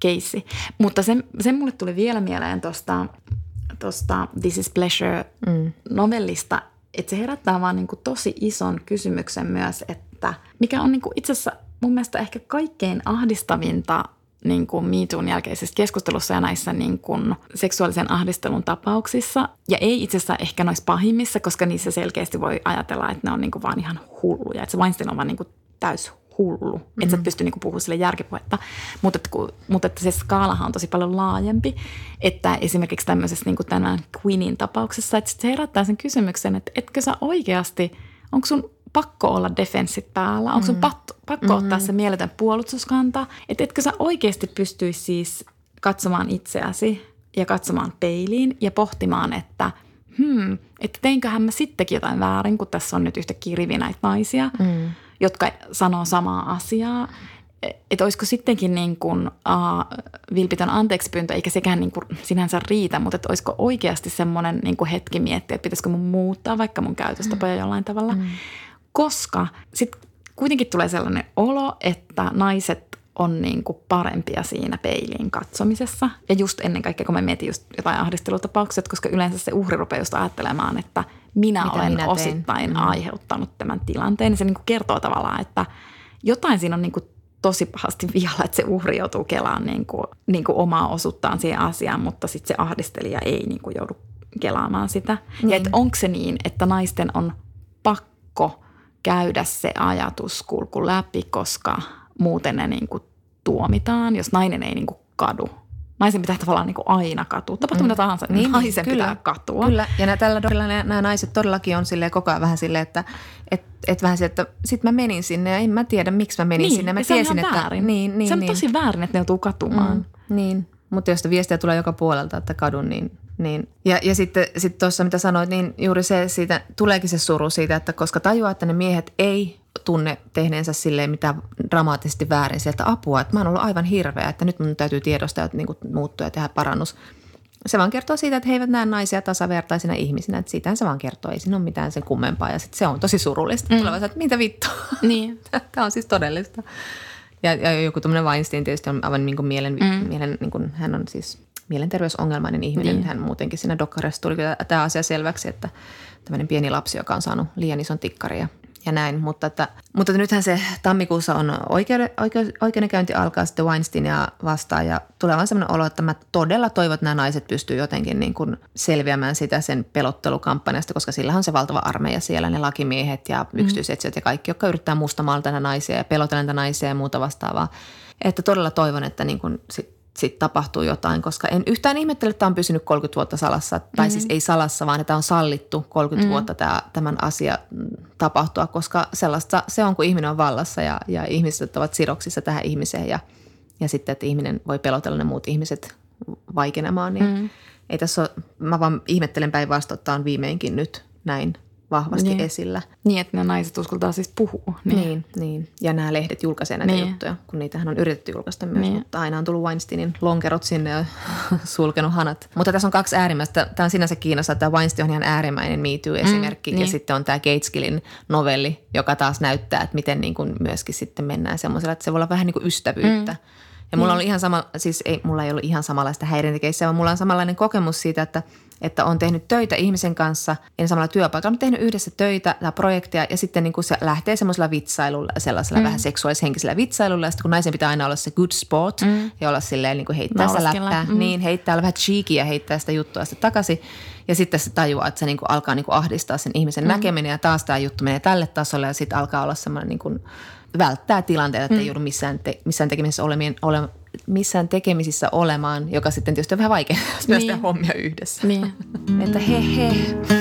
keissi. Mutta sen, sen mulle tuli vielä mieleen tuosta tosta This is Pleasure-novellista, mm. että se herättää vaan niin kuin tosi ison kysymyksen myös, että mikä on niin kuin itse asiassa mun mielestä ehkä kaikkein ahdistavinta niin kuin Me Toon jälkeisessä keskustelussa ja näissä niin kuin seksuaalisen ahdistelun tapauksissa. Ja ei itse asiassa ehkä noissa pahimmissa, koska niissä selkeästi voi ajatella, että ne on niin kuin vaan ihan hulluja. Että se Weinstein on vaan niin kuin täys hullu. Mm-hmm. Että sä et pysty niin kuin puhumaan sille järkipuhetta. Mutta, että, kun, mutta että se skaalahan on tosi paljon laajempi. Että esimerkiksi tämmöisessä niin kuin tämän Queenin tapauksessa, että se herättää sen kysymyksen, että etkö sä oikeasti, onko sun pakko olla defenssit päällä? Onko sun pakko, pakko mm-hmm. ottaa se mieletön puolustuskanta? Että etkö sä oikeasti pystyisi siis katsomaan itseäsi ja katsomaan peiliin ja pohtimaan, että hmm, että teinköhän mä sittenkin jotain väärin, kun tässä on nyt yhtäkkiä rivi näitä naisia, mm. jotka sanoo samaa asiaa. Että olisiko sittenkin niin kuin uh, vilpitön anteeksipyyntö, eikä sekään niin kuin sinänsä riitä, mutta että olisiko oikeasti semmoinen niin kuin hetki miettiä, että pitäisikö mun muuttaa vaikka mun käytöstapoja mm. jollain tavalla. Mm. Koska sitten kuitenkin tulee sellainen olo, että naiset on niin kuin parempia siinä peiliin katsomisessa. Ja just ennen kaikkea, kun mä mietin just jotain ahdistelutapaukset, koska yleensä se uhri rupeaa just ajattelemaan, että minä Mitä olen minä osittain mm. aiheuttanut tämän tilanteen. Ja se niin kuin kertoo tavallaan, että jotain siinä on niin kuin tosi pahasti vialla, että se uhri joutuu kelaan niin kuin, niin kuin omaa osuuttaan siihen asiaan, mutta sitten se ahdistelija ei niin kuin joudu kelaamaan sitä. Niin. Ja että onko se niin, että naisten on pakko käydä se ajatuskulku läpi, koska muuten ne niin kuin tuomitaan, jos nainen ei niin kuin kadu. Naisen pitää tavallaan niin kuin aina katua. Tapahtuu mitä mm. tahansa, niin naisen kyllä, pitää katua. Kyllä, ja nää, tällä dorilla nämä, nämä naiset todellakin on silleen koko ajan vähän silleen, että et, et vähän silleen, että sit mä menin sinne ja en mä tiedä, miksi mä menin niin, sinne. Mä se tiesin, on ihan että, väärin. Niin, niin, se on niin. tosi väärin, että ne joutuu katumaan. Mm, niin, mutta jos viestiä tulee joka puolelta, että kadun, niin... niin. Ja, ja sitten sit tuossa, mitä sanoit, niin juuri se siitä, tuleekin se suru siitä, että koska tajuaa, että ne miehet ei tunne tehneensä silleen mitään dramaattisesti väärin sieltä apua, että mä oon ollut aivan hirveä, että nyt mun täytyy tiedostaa, että niinku muuttua ja tehdä parannus. Se vaan kertoo siitä, että he eivät näe naisia tasavertaisina ihmisinä, että siitähän se vaan kertoo, ei siinä ole mitään sen kummempaa ja sitten se on tosi surullista. Mm. Tulevaisuudessa, että mitä vittua, niin. Tämä on siis todellista. Ja, ja joku tämmöinen Weinstein tietysti on aivan niin kuin mielen, mm. mielen niin kuin, hän on siis mielenterveysongelmainen ihminen. Niin. Hän muutenkin siinä dokkarissa tuli tämä asia selväksi, että tämmöinen pieni lapsi, joka on saanut liian ison tikkarin ja, ja näin. Mutta, että, mutta nythän se tammikuussa on oikeuden, oikeuden, oikeudenkäynti alkaa sitten Weinsteinia vastaan ja tulee vaan semmoinen olo, että mä todella toivon, että nämä naiset pystyy jotenkin niin kuin selviämään sitä sen pelottelukampanjasta, koska sillä on se valtava armeija siellä, ne lakimiehet ja yksityisetsijät ja kaikki, jotka yrittää mustamaalta näitä naisia ja pelotella näitä naisia ja muuta vastaavaa. Että todella toivon, että niin kuin sit sitten tapahtuu jotain, koska en yhtään ihmettele, että tämä on pysynyt kolmekymmentä vuotta salassa. Tai mm-hmm. siis ei salassa, vaan että on sallittu kolmekymmentä mm-hmm. vuotta tämä, tämän asia tapahtua, koska sellaista se on, kun ihminen on vallassa ja, ja ihmiset ovat sidoksissa tähän ihmiseen ja, ja sitten, että ihminen voi pelotella ne muut ihmiset vaikenemaan. Niin mm-hmm. ei tässä ole, mä vaan ihmettelen päinvastoin, että tämä on viimeinkin nyt näin vahvasti niin. esillä. Niin, että ne naiset uskaltaa siis puhua. Niin, niin. niin. Ja nämä lehdet julkaisee näitä niin. juttuja, kun niitähän on yritetty julkaista myös, niin. mutta aina on tullut Weinsteinin lonkerot sinne ja sulkenut hanat. Mutta tässä on kaksi äärimmäistä. Tämä on sinänsä kiinnostavaa, että Weinstein on ihan äärimmäinen Me Too-esimerkki mm, niin. ja sitten on tämä Gaitskillin novelli, joka taas näyttää, että miten niin kuin myöskin sitten mennään semmoisella, että se voi olla vähän niin kuin ystävyyttä. Mm. Ja mulla mm. oli ihan sama, siis ei, mulla ei ollut ihan samanlaista häirintäkeissiä, vaan mulla on samanlainen kokemus siitä, että että on tehnyt töitä ihmisen kanssa, en samalla työpaikalla, mutta tehnyt yhdessä töitä tai projekteja ja sitten niin kuin se lähtee semmoisella vitsailulla, sellaisella mm. vähän seksuaalishenkisellä vitsailulla ja sitten kun naisen pitää aina olla se good sport mm. ja olla silleen niin kuin heittää sitä läppää, mm. niin heittää vähän cheeky ja heittää sitä juttua sitten takaisin ja sitten se tajuaa, että se niin kuin alkaa niin kuin ahdistaa sen ihmisen mm. näkeminen ja taas tämä juttu menee tälle tasolle ja sitten alkaa olla semmoinen niin kuin välttää tilanteita, että mm. ei joudu missään, te, missään tekemisissä olemien, ole, missään tekemisissä olemaan, joka sitten tietysti on vähän vaikea, jos niin. myös hommia yhdessä. Niin. Että he he.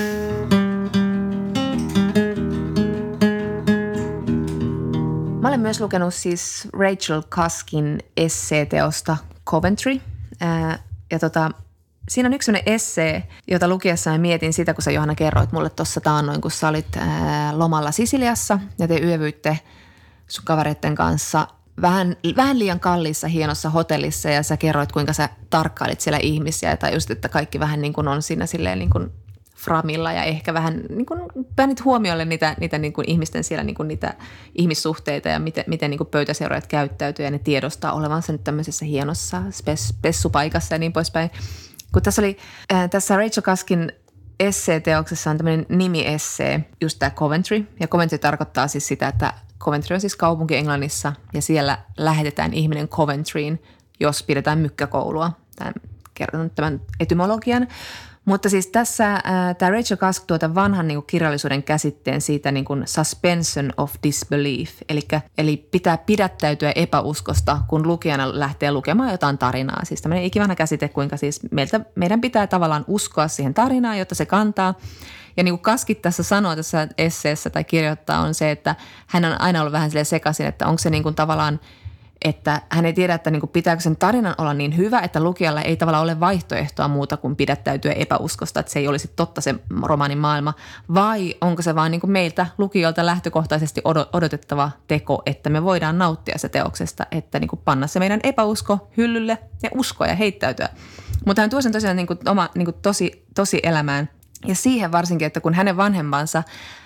Mä olen myös lukenut siis Rachel Cuskin esseeteosta Coventry. Ää, ja tota, siinä on yksi sellainen essee, jota lukiessa mä mietin sitä, kun sä Johanna kerroit mulle tuossa taannoin, kun sä olit ää, lomalla Sisiliassa ja te yövyitte sun kavereiden kanssa vähän, vähän liian kalliissa hienossa hotellissa ja sä kerroit, kuinka sä tarkkailit siellä ihmisiä ja tajusit, että kaikki vähän niin kuin on siinä silleen niin kuin framilla ja ehkä vähän niin kuin päänit huomiolle niitä, niitä niin kuin ihmisten siellä niin kuin niitä ihmissuhteita ja miten, miten niin kuin pöytäseuraajat käyttäytyy ja ne tiedostaa olevansa nyt tämmöisessä hienossa spes, spessupaikassa ja niin poispäin. Kun tässä oli, äh, tässä Rachel Cuskin esseeteoksessa on tämmöinen nimiessee, just tämä Coventry. Ja Coventry tarkoittaa siis sitä, että Coventry on siis kaupunki Englannissa ja siellä lähetetään ihminen Coventryin, jos pidetään mykkäkoulua. Tämän, kerron tämän etymologian. Mutta siis tässä äh, tämä Rachel Cusk tuo tämän vanhan niin kuin kirjallisuuden käsitteen siitä niin kuin suspension of disbelief, eli, eli pitää pidättäytyä epäuskosta, kun lukijana lähtee lukemaan jotain tarinaa. Siis tämmöinen ikivanha käsite, kuinka siis meiltä, meidän pitää tavallaan uskoa siihen tarinaan, jotta se kantaa. Ja niin kuin Cuskit tässä sanoo tässä esseessä tai kirjoittaa on se, että hän on aina ollut vähän silleen sekaisin, että onko se niin kuin tavallaan että hän ei tiedä, että niin kuin pitääkö sen tarinan olla niin hyvä, että lukijalla ei tavallaan ole vaihtoehtoa muuta kuin pidättäytyä epäuskosta, että se ei olisi totta se romaanin maailma, vai onko se vaan niin kuin meiltä lukijoilta lähtökohtaisesti odotettava teko, että me voidaan nauttia se teoksesta, että niin kuin panna se meidän epäusko hyllylle ja uskoa ja heittäytyä. Mutta hän tuo sen tosiaan niin kuin oma niin kuin tosi, tosi elämään ja siihen varsinkin, että kun hänen vanhempansa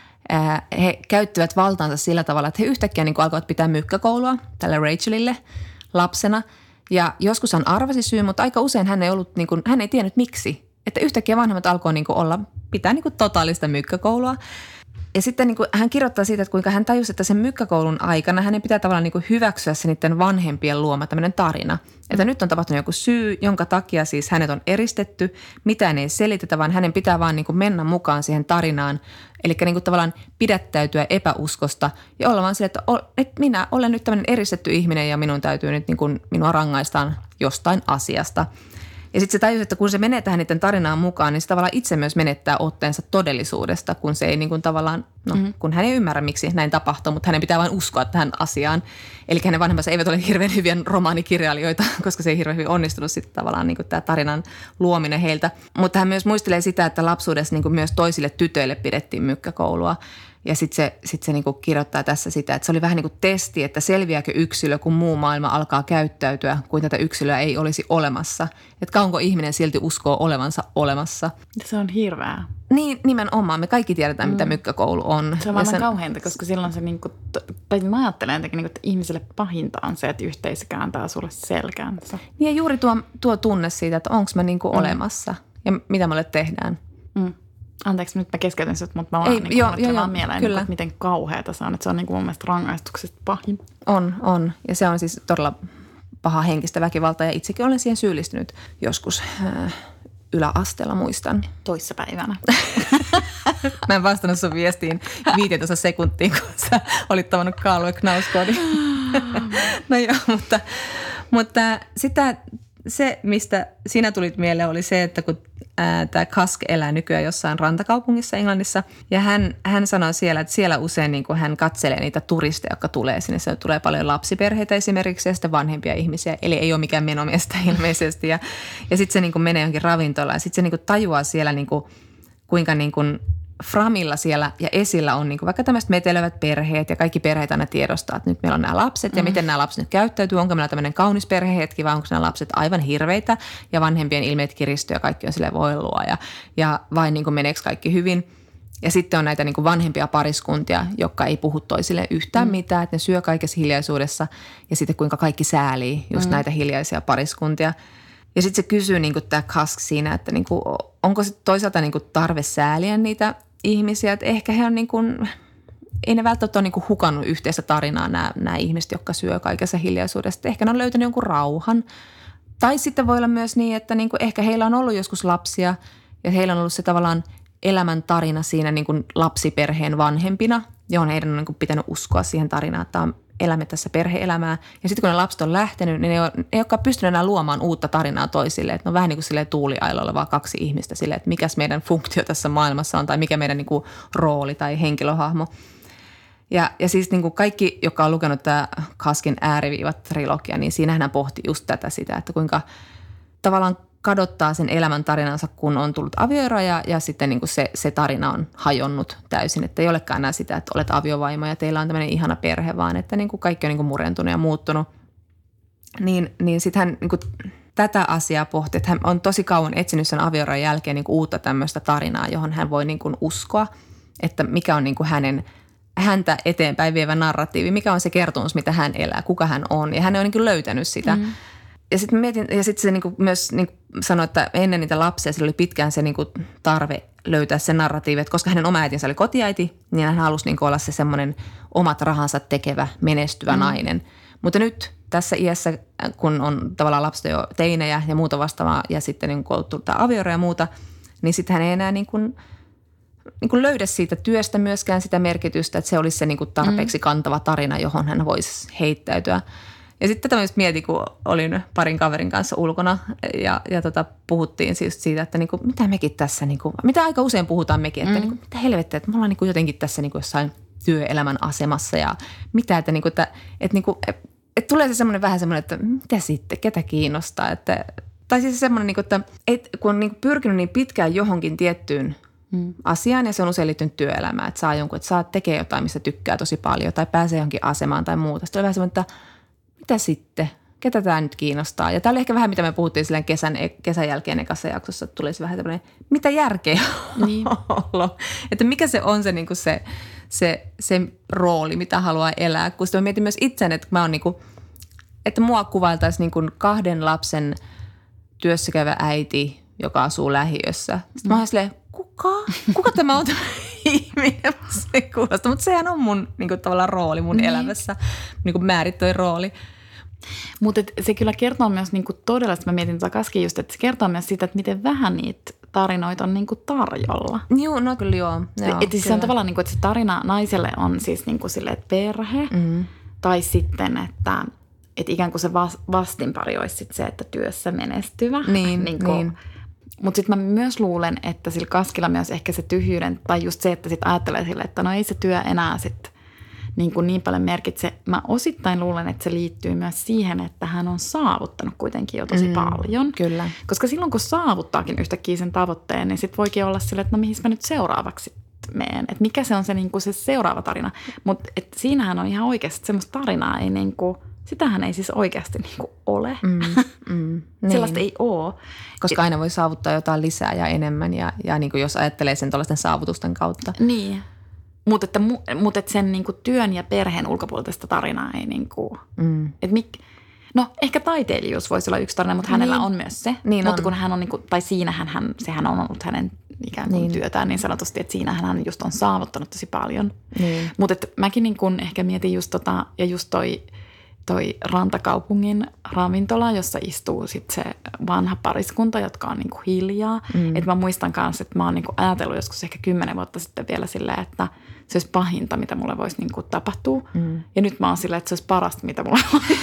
he käyttivät valtaansa sillä tavalla, että he yhtäkkiä niin kuin alkoivat pitää mykkäkoulua tälle Rachelille lapsena. Ja joskus hän arvasi syy, mutta aika usein hän ei ollut, niin kuin, hän ei tiennyt miksi. Että yhtäkkiä vanhemmat alkoi niin kuin olla, pitää niin kuin totaalista mykkäkoulua. Ja sitten niin kuin hän kirjoittaa siitä, että kuinka hän tajusi, että sen mykkäkoulun aikana hänen pitää tavallaan niin kuin hyväksyä se niiden vanhempien luoma tämmöinen tarina. Että nyt on tapahtunut joku syy, jonka takia siis hänet on eristetty, mitään ei selitetä, vaan hänen pitää vaan niin kuin mennä mukaan siihen tarinaan. Eli niin kuin tavallaan pidättäytyä epäuskosta ja olla vaan sille, että, että minä olen nyt tämmöinen eristetty ihminen ja minun täytyy nyt niin kuin, minua rangaistaan jostain asiasta. Ja sitten se tajusi, että kun se menee tähän niiden tarinaan mukaan, niin se tavallaan itse myös menettää otteensa todellisuudesta, kun se ei niin kuin tavallaan, no mm-hmm. kun hän ei ymmärrä, miksi näin tapahtuu, mutta hänen pitää vain uskoa tähän asiaan. Eli hänen vanhempansa eivät ole hirveän hyviä romaanikirjailijoita, koska se ei hirveän hyvin onnistunut sitten tavallaan niin kuin tämä tarinan luominen heiltä. Mutta hän myös muistelee sitä, että lapsuudessa niin kuin myös toisille tytöille pidettiin mykkäkoulua. Ja sitten se, sit se niinku kirjoittaa tässä sitä, että se oli vähän niin kuin testi, että selviääkö yksilö, kun muu maailma alkaa käyttäytyä, kuin tätä yksilöä ei olisi olemassa. Että kauanko ihminen silti uskoo olevansa olemassa. Se on hirveää. Niin, nimenomaan. Me kaikki tiedetään, mm. mitä mykkäkoulu on. Se on aivan sen... kauheinta, koska silloin se, niinku, tai mä ajattelen jotenkin, niinku, että ihmiselle pahinta on se, että yhteisö kääntää sulle selkäänsä. Niin ja juuri tuo, tuo tunne siitä, että onko mä niinku mm. olemassa ja mitä mulle tehdään. Mm. Anteeksi, nyt mä keskeytän sinut, mutta mä vaan niin jo, jo, jo, mieleen, niin, että miten kauheata se on. Että se on niin kuin mun mielestä rangaistuksesta pahin. On, on. Ja se on siis todella paha henkistä väkivaltaa ja itsekin olen siihen syyllistynyt joskus äh, yläasteella, muistan. Toissapäivänä. Mä en vastannut sun viestiin viisitoista sekuntiin, kun sä olit tavannut Karl Knausgårdin. No joo, mutta, mutta sitä... Se, mistä sinä tulit mieleen, oli se, että kun tämä Cusk elää nykyään jossain rantakaupungissa Englannissa ja hän, hän sanoi siellä, että siellä usein niin kuin hän katselee niitä turisteja, jotka tulee sinne. Se tulee paljon lapsiperheitä esimerkiksi ja sitten vanhempia ihmisiä, eli ei ole mikään menomiestä ilmeisesti. Ja, ja sitten se niin kuin menee johonkin ravintolaan ja sitten se niin kuin tajuaa siellä, niin kuin, kuinka niin kuin framilla siellä ja esillä on niin kuin vaikka tämmöiset metelöivät perheet ja kaikki perheet aina tiedostaa, että nyt meillä on nämä lapset ja mm. miten nämä lapset nyt käyttäytyy. Onko meillä tämmöinen kaunis perhehetki vai onko nämä lapset aivan hirveitä ja vanhempien ilmeet kiristyy ja kaikki on silleen voilua ja, ja vain niin kuin meneekö kaikki hyvin. Ja sitten on näitä niin kuin vanhempia pariskuntia, jotka ei puhu toisille yhtään mm. mitään, että ne syö kaikessa hiljaisuudessa ja sitten kuinka kaikki säälii just mm. näitä hiljaisia pariskuntia. Ja sitten se kysyy niin kuin tämä Cusk siinä, että niin kuin, onko se toisaalta niin kuin tarve sääliä niitä ihmisiä, että ehkä he on niin kuin, ei ne välttämättä ole niin kuin hukannut yhteistä tarinaa nämä, nämä ihmiset, jotka syö kaikessa hiljaisuudessa. Ehkä ne on löytänyt jonkun rauhan. Tai sitten voi olla myös niin, että niin kuin ehkä heillä on ollut joskus lapsia ja heillä on ollut se tavallaan elämän tarina siinä niin kuin lapsiperheen vanhempina, johon heidän on niin kuin pitänyt uskoa siihen tarinaan, että on elämme tässä perhe-elämää. Ja sitten kun ne lapset on lähtenyt, niin ne ei, ei olekaan pystynyt enää luomaan uutta tarinaa toisille. Että ne on vähän niin kuin silleen tuuliailoilla vaan kaksi ihmistä silleen, että mikäs meidän funktio tässä maailmassa on tai mikä meidän niin kuin rooli tai henkilöhahmo. Ja, ja siis niin kuin kaikki, jotka on lukenut tämä Cuskin ääriviivat-trilogia, niin siinähän hän pohti just tätä sitä, että kuinka tavallaan kadottaa sen elämän tarinansa, kun on tullut avioero ja, ja sitten niin kuin se, se tarina on hajonnut täysin. Että ei olekaan enää sitä, että olet aviovaimo ja teillä on tämmöinen ihana perhe, vaan että niin kuin kaikki on niin kuin murentunut ja muuttunut. Niin, niin sitten hän niin kuin tätä asiaa pohti, että hän on tosi kauan etsinyt sen avioeron jälkeen niin kuin uutta tämmöistä tarinaa, johon hän voi niin kuin uskoa, että mikä on niin kuin hänen, häntä eteenpäin vievä narratiivi, mikä on se kertomus, mitä hän elää, kuka hän on. Ja hän on niin kuin löytänyt sitä. Mm. Ja sitten mietin, ja sitten se niin kuin myös niin kuin sanoi, että ennen niitä lapsia sillä oli pitkään se niin kuin tarve löytää se narratiivi, että koska hänen oma äitinsä oli kotiäiti, niin hän halusi niin kuin olla se semmoinen omat rahansa tekevä, menestyvä mm. nainen. Mutta nyt tässä iässä, kun on tavallaan lapset jo teinejä ja muuta vastaavaa ja sitten niin kun on tullut avioero ja muuta, niin sitten hän ei enää niin kuin, niin kuin löydä siitä työstä myöskään sitä merkitystä, että se olisi se niin kuin tarpeeksi kantava tarina, johon hän voisi heittäytyä. Ja sitten tätä myös mietin, kun olin parin kaverin kanssa ulkona ja, ja tota, puhuttiin siis siitä, että niin kuin, mitä mekin tässä, niin kuin, mitä aika usein puhutaan mekin, että mm. niin kuin, mitä helvettiä, että me ollaan niin kuin jotenkin tässä niin kuin jossain työelämän asemassa ja mitä, että, niin kuin, että, että, niin kuin, että tulee se semmoinen vähän semmoinen, että mitä sitten, ketä kiinnostaa, että, tai siis semmoinen, niin kuin, että, että kun on niin kuin pyrkinyt niin pitkään johonkin tiettyyn mm. asiaan ja se on usein liittynyt työelämään, että saa jonkun, että saa tekee jotain, mistä tykkää tosi paljon tai pääsee johonkin asemaan tai muuta. Sitten on vähän semmoinen, että mitä sitten? Ketä tämä nyt kiinnostaa? Ja tämä oli ehkä vähän, mitä me puhuttiin silleen kesän, kesän jälkeen ekassa jaksossa, että tulisi vähän tämmöinen, mitä järkeä niin. olla? Että mikä se on se, niin kuin se, se, se rooli, mitä haluaa elää? Kun sitten mä mietin myös itseäni, että mä oon niin kuin, että mua kuvailtaisiin niin kuin kahden lapsen työssäkäyvä äiti, joka asuu lähiössä. Sitten mm. mä oon silleen, kuka? Kuka tämä on ihminen? Se kuulostaa, mutta sehän on mun niin kuin, tavallaan rooli mun niin. elämässä, niin kuin määrittöi rooli. Mutta se kyllä kertoo myös niin kuin todella, että mä mietin takaisin just, että se kertoo myös siitä, että miten vähän niitä tarinoita on niin kuin tarjolla. Joo, no kyllä joo. joo että siis se on tavallaan, niin kuin, että se tarina naiselle on siis niin kuin sille, että perhe mm. tai sitten, että, että ikään kuin se vastinpari olisi sit se, että työssä menestyvä. Niin, niin, kuin, niin. Mutta sitten mä myös luulen, että sillä Kaskilla myös ehkä se tyhjyyden, tai just se, että sitten ajattelee sille, että no ei se työ enää sitten niin, niin paljon merkitse. Mä osittain luulen, että se liittyy myös siihen, että hän on saavuttanut kuitenkin jo tosi mm, paljon. Kyllä. Koska silloin, kun saavuttaakin yhtäkkiä sen tavoitteen, niin sitten voikin olla silleen, että no mihin mä nyt seuraavaksi meen. Että mikä se on se, niin kuin se seuraava tarina. Mutta siinähän on ihan oikeasti semmoista tarinaa, ei niin kuin, sitähän ei siis oikeasti niin kuin ole. Mm, mm, Sellaista niin. ei ole. Koska aina voi saavuttaa jotain lisää ja enemmän ja, ja niin kuin jos ajattelee sen tuollaisten saavutusten kautta. Niin. Mutta että, mut et sen niinku työn ja perheen ulkopuolista tarinaa ei niinku, mm. et mik, no ehkä taiteilijuus voisi olla yksi tarina, mutta hänellä niin. on myös se. Niin mutta on. Kun hän on niinku, tai siinähän hän, sehän on ollut hänen ikään kuin niin. työtään niin sanotusti, että siinähän hän just on saavuttanut tosi paljon. Niin. Mutta mäkin niinku ehkä mietin just tota, ja just toi, toi Rantakaupungin ravintola, jossa istuu sit se vanha pariskunta, jotka on niinku hiljaa. Mm. Että mä muistan kanssa, että mä oon niinku ajatellut joskus ehkä kymmenen vuotta sitten vielä silleen, että se olisi pahinta, mitä mulle voisi niinku tapahtua. Mm. Ja nyt mä oon silleen, että se olisi parasta, mitä mulle voisi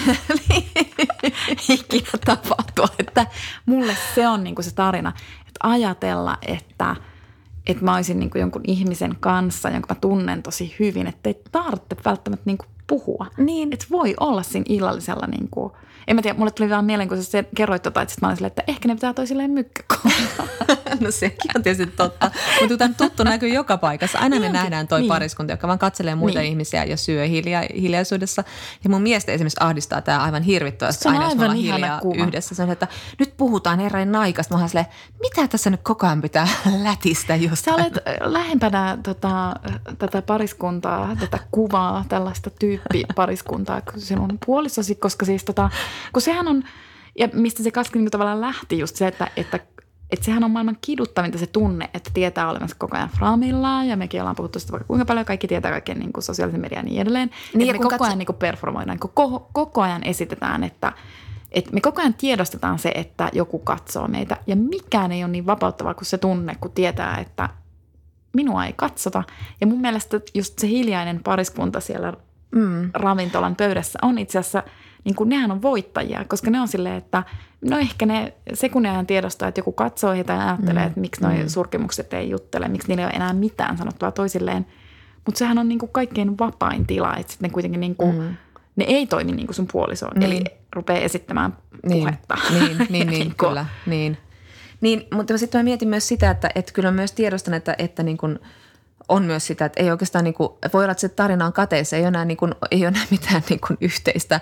ikinä tapahtua. Että mulle se on niinku se tarina, että ajatella, että, että mä olisin niinku jonkun ihmisen kanssa, jonka mä tunnen tosi hyvin, että ei tarvitse välttämättä niinku puhua. Niin. Että voi olla siinä illallisella niin kuin, en mä tiedä, mulle tuli vaan mieleen, kun sä kerroit tota, että sit mä olin silleen, että ehkä ne pitää toisilleen mykkäkohdalla. No sekin on tietysti totta. Mutta tämän tuttu näkyy joka paikassa. Aina me nähdään toi niin. pariskunta, joka vaan katselee muita niin. ihmisiä ja syö hilja, hiljaisuudessa. Ja mun miestä esimerkiksi ahdistaa tämä aivan hirvittävästi aina, jos me ollaan hiljaa kuva. Yhdessä. Se on, että nyt puhutaan herran naikasta. Mä oon silleen, mitä tässä nyt koko ajan pitää lätistä jostain? Sä olet lähempänä tota, tätä pariskuntaa, tätä kuvaa, tällaista tyyppipariskuntaa kuin sinun puolisosi, koska siis tota, kun sehän on, ja mistä se Kaski niin tavallaan lähti just se, että, että, että sehän on maailman kiduttavinta se tunne, että tietää olevansa koko ajan framillaan, ja mekin ollaan puhuttu sitä vaikka kuinka paljon, kaikki tietää kaiken niin kuin sosiaalisen median ja niin edelleen. Niin, että me koko katso... ajan niin kuin performoidaan, koko, koko ajan esitetään, että, että me koko ajan tiedostetaan se, että joku katsoo meitä, ja mikään ei ole niin vapauttavaa kuin se tunne, kun tietää, että minua ei katsota. Ja mun mielestä just se hiljainen pariskunta siellä mm. ravintolan pöydässä on itse asiassa, niin kuin nehän on voittajia, koska ne on silleen, että no ehkä ne sekunnin ajan tiedostaa, että joku katsoo heitä ja ajattelee, mm. että miksi noi mm. surkimukset ei juttele, miksi niillä ei ole enää mitään sanottua toisilleen. Mutta sehän on niin kuin kaikkein vapain tila, että sitten ne kuitenkin niin kuin, mm. ne ei toimi niin kuin sun puolisoon, niin. Eli rupeaa esittämään puhetta. Niin, niin, niin, niin kyllä, niin. Niin, mutta sitten mä mietin myös sitä, että, että kyllä myös tiedostan, että, että niin kuin on myös sitä, että ei oikeastaan niin kuin, voi olla, että se tarina on kateissa, ei ole enää, niin kuin, ei ole enää mitään niin kuin yhteistä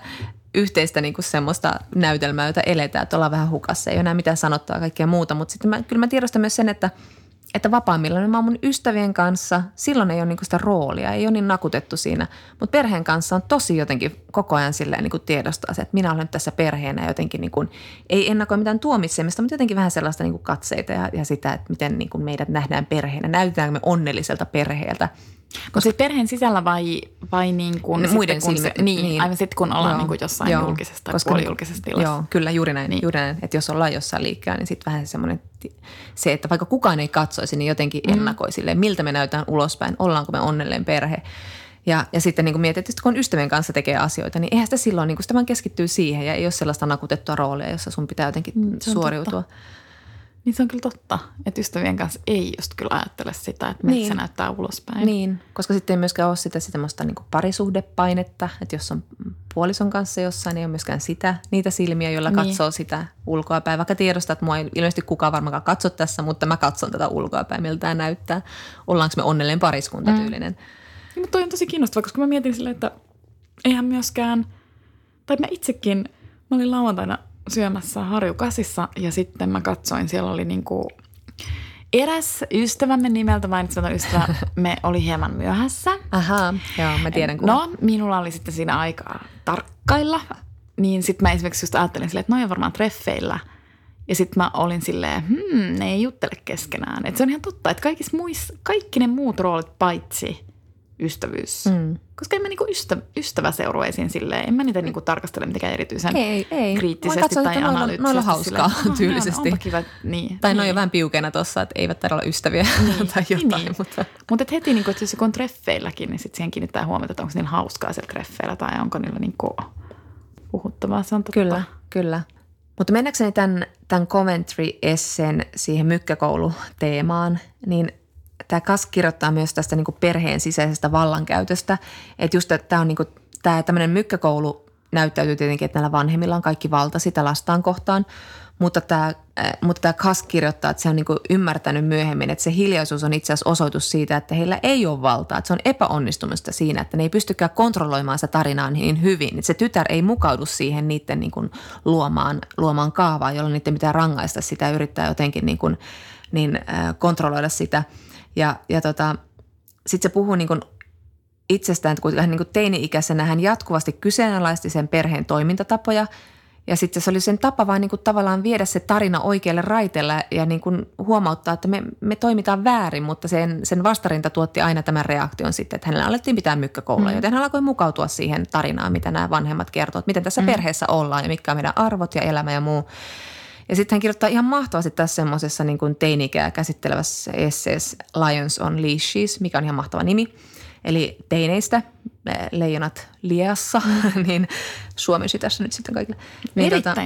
yhteistä niin kuin semmoista näytelmää, jota eletään, että ollaan vähän hukassa. Ei ole enää mitään sanottua kaikkea muuta, mutta sitten mä, kyllä mä tiedostan myös sen, että että vapaammillaan mä oon mun ystävien kanssa, silloin ei ole niinku sitä roolia, ei ole niin nakutettu siinä. Mutta perheen kanssa on tosi jotenkin koko ajan silleen niinku tiedostaa se, että minä olen tässä perheenä jotenkin niinku, ei ennakoi mitään tuomitsemista, mutta jotenkin vähän sellaista niinku katseita ja, ja sitä, että miten niinku meidät nähdään perheenä. Näytetäänkö me onnelliselta perheeltä. Koska sitten perheen sisällä vai, vai niin kuin muiden sitten, kun silmi, se, niin, niin, aivan sitten kun ollaan joo, niin kuin jossain joo, julkisessa tai koska, puolijulkisessa tilassa. Joo, kyllä juuri näin, niin. juuri näin. Että jos ollaan jossain liikkeellä, niin sitten vähän semmoinen, se, että vaikka kukaan ei katsoisi, niin jotenkin mm. ennakoi silleen, miltä me näytään ulospäin, ollaanko me onnellinen perhe. Ja, ja sitten niin kuin mietit, että kun ystävien kanssa tekee asioita, niin eihän sitä silloin, niin kuin sitä vaan keskittyy siihen ja ei ole sellaista nakutettua roolia, jossa sun pitää jotenkin mm, suoriutua. Totta. Niin se on kyllä totta, että ystävien kanssa ei just kyllä ajattele sitä, että miltä niin. se näyttää ulospäin. Niin, koska sitten ei myöskään ole sitä semmoista niin kuin parisuhdepainetta, että jos on puolison kanssa jossain, niin ei ole myöskään sitä, niitä silmiä, joilla niin. katsoo sitä ulkoapäin. Vaikka tiedostaa, että mua ei ilmeisesti kukaan varmaankaan katso tässä, mutta mä katson tätä ulkoapäin, miltä tämä näyttää. Ollaanko me onnellinen pariskunta tyylinen. Mm. Niin, mutta toi on tosi kiinnostavaa, koska mä mietin silleen, että eihän myöskään, tai mä itsekin, mä olin lauantaina syömässä Harjukasissa ja sitten mä katsoin, siellä oli niinku eräs ystävämme nimeltä mainitsematon ystävä, me oli hieman myöhässä. Ahaa, joo, mä tiedän kuva. No, minulla oli sitten siinä aikaa tarkkailla, niin sitten mä esimerkiksi just ajattelin silleen, että noi on varmaan treffeillä. Ja sitten mä olin silleen, hmm, ne ei juttele keskenään. Että se on ihan totta, että kaikissa muissa, kaikki ne muut roolit paitsi ystävyys. Mm. Koska en mä niinku ystä, ystäväseurueisiin silleen, en mä niitä niinku tarkastele mitenkään erityisen ei, ei. kriittisesti katson, tai analyyttisesti. Noilla hauskaa silleen, tyylisesti. Onpa kiva, niin. Tai niin. noi on vähän piukeena tossa, että eivät tarvitse olla ystäviä niin. tai jotain. Niin. Mutta Mut et heti, niinku, että jos joku on treffeilläkin, niin sitten siihen kiinnittää huomiota, että onko niillä hauskaa siellä treffeillä tai onko niillä niinku puhuttavaa. Se on totta. Kyllä, kyllä. Mutta mennäkseni tämän, tämän Coventry-esseen siihen mykkäkouluteemaan, niin tämä Kask kirjoittaa myös tästä niin kuin perheen sisäisestä vallankäytöstä, että just että tämä on niin kuin, tämä tämmöinen mykkäkoulu näyttäytyy tietenkin, että näillä vanhemmilla on kaikki valta sitä lastaan kohtaan, mutta tämä, äh, mutta tämä Kask kirjoittaa, että se on niin kuin ymmärtänyt myöhemmin, että se hiljaisuus on itse asiassa osoitus siitä, että heillä ei ole valtaa, että se on epäonnistumista siinä, että ne ei pystykään kontrolloimaan sitä tarinaa niin hyvin, että se tytär ei mukaudu siihen niiden niin kuin luomaan, luomaan kaavaa, jolloin niiden pitää rangaista sitä ja yrittää jotenkin niin kuin, niin, äh, kontrolloida sitä. Ja, ja tota, sitten se puhuu niin kuin itsestään, että kun hän niin kuin teini-ikäisenä hän jatkuvasti kyseenalaisti sen perheen toimintatapoja. Ja sitten se oli sen tapa vaan niin kuin tavallaan viedä se tarina oikealle raiteelle ja niin kuin huomauttaa, että me, me toimitaan väärin, mutta sen, sen vastarinta tuotti aina tämän reaktion sitten, että hänellä alettiin pitää mykkäkoulua, mm. joten hän alkoi mukautua siihen tarinaan, mitä nämä vanhemmat kertovat, miten tässä mm. perheessä ollaan ja mitkä on meidän arvot ja elämä ja muu. Ja sitten hän kirjoittaa ihan mahtavasti tässä semmoisessa niin kuin teini-ikää käsittelevässä esseessä Lions on Leashes, mikä on ihan mahtava nimi. Eli teineistä, leijonat liassa, niin suomensi tässä nyt sitten kaikille. Niin, erittäin.